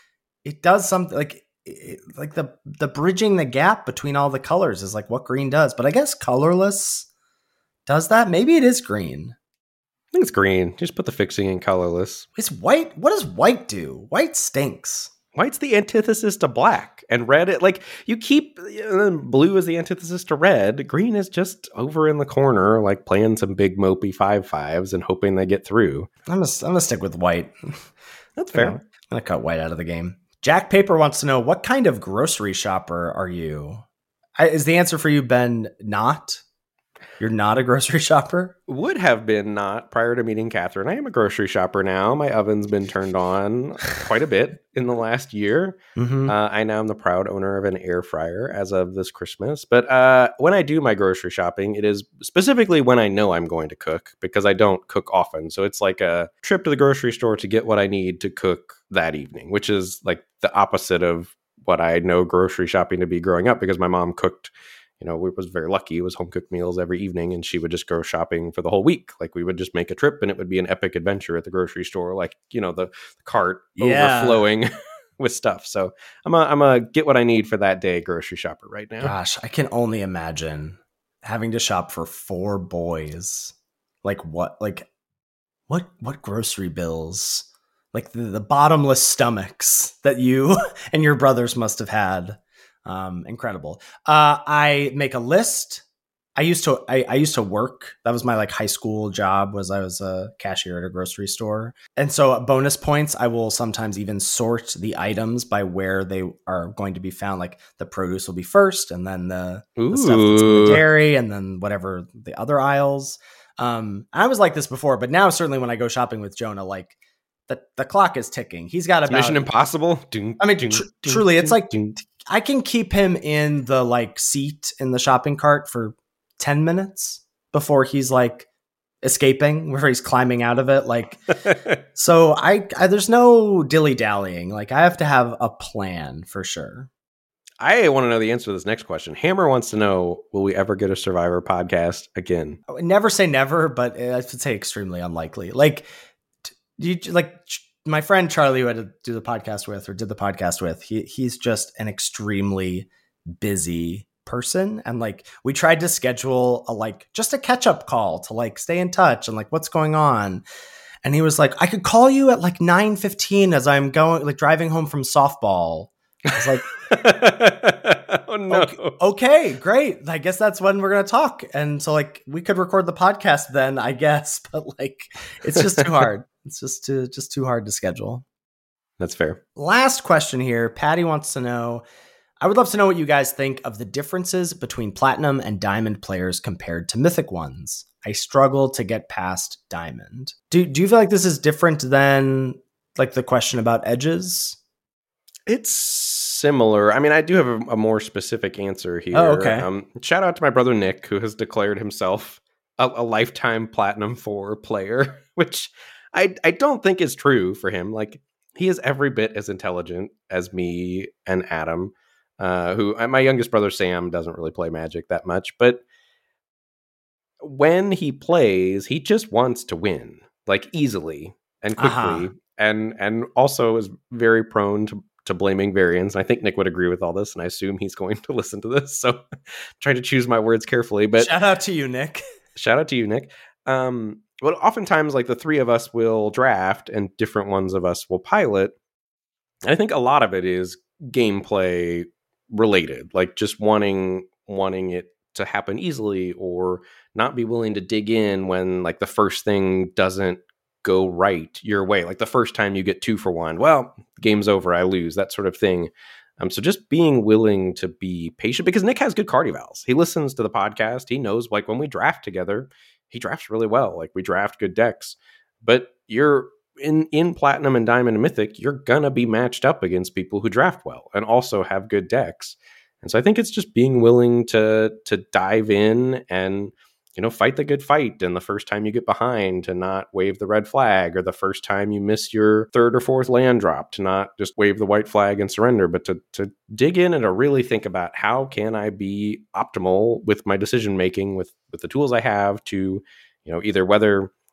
it does something like it, like the the bridging the gap between all the colors is like what green does. But I guess colorless does that. Maybe it is green. I think it's green. Just put the fixing in colorless. It's white. What does white do? White stinks. White's the antithesis to black, and red, it, like, you keep, uh, blue is the antithesis to red. Green is just over in the corner, like playing some big mopey five fives and hoping they get through. I'm gonna, I'm gonna stick with white. That's fair. I'm gonna cut white out of the game. Jack Paper wants to know, what kind of grocery shopper are you? I, is the answer for you, Ben, not? You're not a grocery shopper? Would have been not prior to meeting Catherine. I am a grocery shopper now. My oven's been turned on quite a bit in the last year. Mm-hmm. Uh, I now am the proud owner of an air fryer as of this Christmas. But uh, when I do my grocery shopping, it is specifically when I know I'm going to cook, because I don't cook often. So it's like a trip to the grocery store to get what I need to cook that evening, which is like the opposite of what I know grocery shopping to be growing up, because my mom cooked. You know, we was very lucky. It was home cooked meals every evening, and she would just go shopping for the whole week. Like, we would just make a trip, and it would be an epic adventure at the grocery store. Like, you know, the, the cart Yeah. overflowing with stuff. So I'm a, I'm a get what I need for that day grocery shopper right now. Gosh, I can only imagine having to shop for four boys. Like what? Like what? What grocery bills? Like the, the bottomless stomachs that you and your brothers must have had. Um, incredible. Uh, I make a list. I used to, I, I used to work. That was my like high school job, was I was a cashier at a grocery store. And so bonus points, I will sometimes even sort the items by where they are going to be found. Like the produce will be first, and then the, the stuff that's in the Ooh. dairy, and then whatever the other aisles. Um, I was like this before, but now certainly when I go shopping with Jonah, like the, the clock is ticking. He's got It's about, Mission Impossible. Dun, I mean, dun, tr- dun, truly, it's dun, like dun. I can keep him in the like seat in the shopping cart for ten minutes before he's like escaping, before he's climbing out of it. Like, so I, I there's no dilly dallying. Like, I have to have a plan for sure. I want to know the answer to this next question. Hammer wants to know, will we ever get a Survivor podcast again? I would never say never, but I would say extremely unlikely. Like, t- you like my friend Charlie, who I had to do the podcast with, or did the podcast with, he he's just an extremely busy person. And like, we tried to schedule a, like, just a catch up call to like stay in touch and like, what's going on. And he was like, I could call you at like nine fifteen as I'm going, like driving home from softball. I was like, oh no. okay, okay, great. I guess that's when we're going to talk. And so like, we could record the podcast then, I guess, but like, it's just too hard. It's just too, just too hard to schedule. That's fair. Last question here. Patty wants to know, I would love to know what you guys think of the differences between platinum and diamond players compared to mythic ones. I struggle to get past diamond. Do, do you feel like this is different than like the question about edges? It's similar. I mean, I do have a, a more specific answer here. Oh, okay. Um, shout out to my brother Nick, who has declared himself a, a lifetime platinum four player, which I I don't think is true for him. Like, he is every bit as intelligent as me and Adam, uh, who my youngest brother Sam doesn't really play Magic that much, but when he plays, he just wants to win, like, easily and quickly, Uh-huh. and and also is very prone to to blaming variants. And I think Nick would agree with all this, and I assume he's going to listen to this. So I'm trying to choose my words carefully, but Shout out to you, Nick. shout out to you, Nick. Um, but oftentimes, like, the three of us will draft and different ones of us will pilot. And I think a lot of it is gameplay related, like just wanting wanting it to happen easily, or not be willing to dig in when like the first thing doesn't go right your way. Like the first time you get two for one, well, game's over, I lose, that sort of thing. Um, so just being willing to be patient, because Nick has good card evals. He listens to the podcast. He knows, like, when we draft together, he drafts really well. Like, we draft good decks, but you're in, in platinum and diamond and mythic, you're gonna be matched up against people who draft well and also have good decks. And so I think it's just being willing to, to dive in and, you know, fight the good fight. And the first time you get behind, to not wave the red flag, or the first time you miss your third or fourth land drop, to not just wave the white flag and surrender, but to to dig in and to really think about, how can I be optimal with my decision making with with the tools I have to, you know, either whether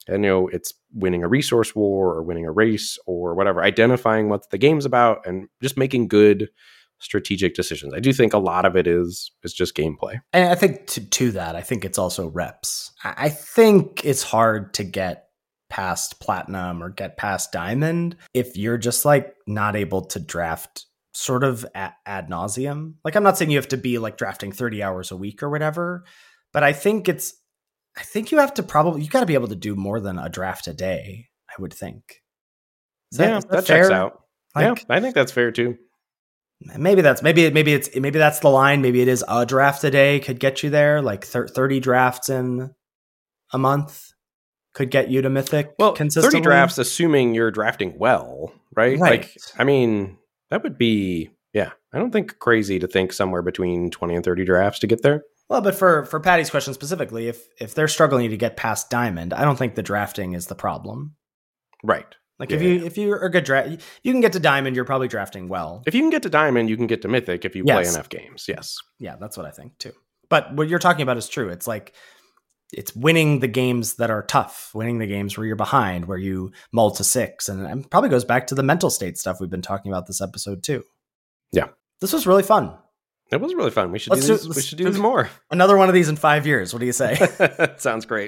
And, you know, it's winning a resource war or winning a race or whatever, identifying what the game's about and just making good strategic decisions. I do think a lot of it is is just gameplay. And I think to, to that, I think it's also reps. I I think it's hard to get past platinum or get past diamond if you're just like not able to draft sort of ad, ad nauseum. Like, I'm not saying you have to be like drafting thirty hours a week or whatever, but I think it's, I think you have to probably, you got to be able to do more than a draft a day, I would think. Is Yeah, is that fair? checks out. Like, Yeah, I think that's fair too. maybe that's, maybe, maybe it's, maybe that's the line. Maybe it is a draft a day could get you there. Like thir- thirty drafts in a month could get you to Mythic Well, consistently. thirty drafts, assuming you're drafting well, right? Right. Like, I mean, that would be, yeah, I don't think crazy to think somewhere between twenty and thirty drafts to get there. Well, but for, for Patty's question specifically, if if they're struggling to get past diamond, I don't think the drafting is the problem. Right. Like Yeah, if you yeah. if you're a good draft, you can get to diamond. You're probably drafting well. If you can get to diamond, you can get to mythic if you play Yes. enough games. Yes. Yeah, that's what I think too. But what you're talking about is true. It's like it's winning the games that are tough, winning the games where you're behind, where you mull to six, and it probably goes back to the mental state stuff we've been talking about this episode too. Yeah. This was really fun. It was really fun. We should Let's do do- this. we let's should do do- this more. Another one of these in five years. What do you say? Sounds great.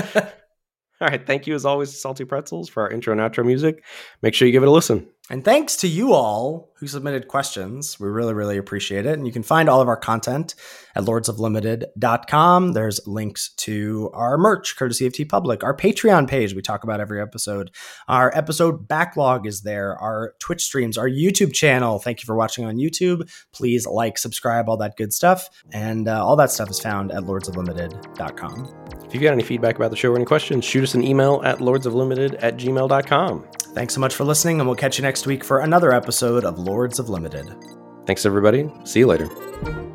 All right. Thank you, as always, Salty Pretzels, for our intro and outro music. Make sure you give it a listen. And thanks to you all who submitted questions. We really, really appreciate it. And you can find all of our content at lords of limited dot com. There's links to our merch, courtesy of TeePublic, our Patreon page we talk about every episode. Our episode backlog is there, our Twitch streams, our YouTube channel. Thank you for watching on YouTube. Please like, subscribe, all that good stuff. And uh, all that stuff is found at lords of limited dot com. If you've got any feedback about the show or any questions, shoot us an email at lords of limited at gmail dot com. Thanks so much for listening, and we'll catch you next week for another episode of Lords of Limited. Thanks, everybody. See you later.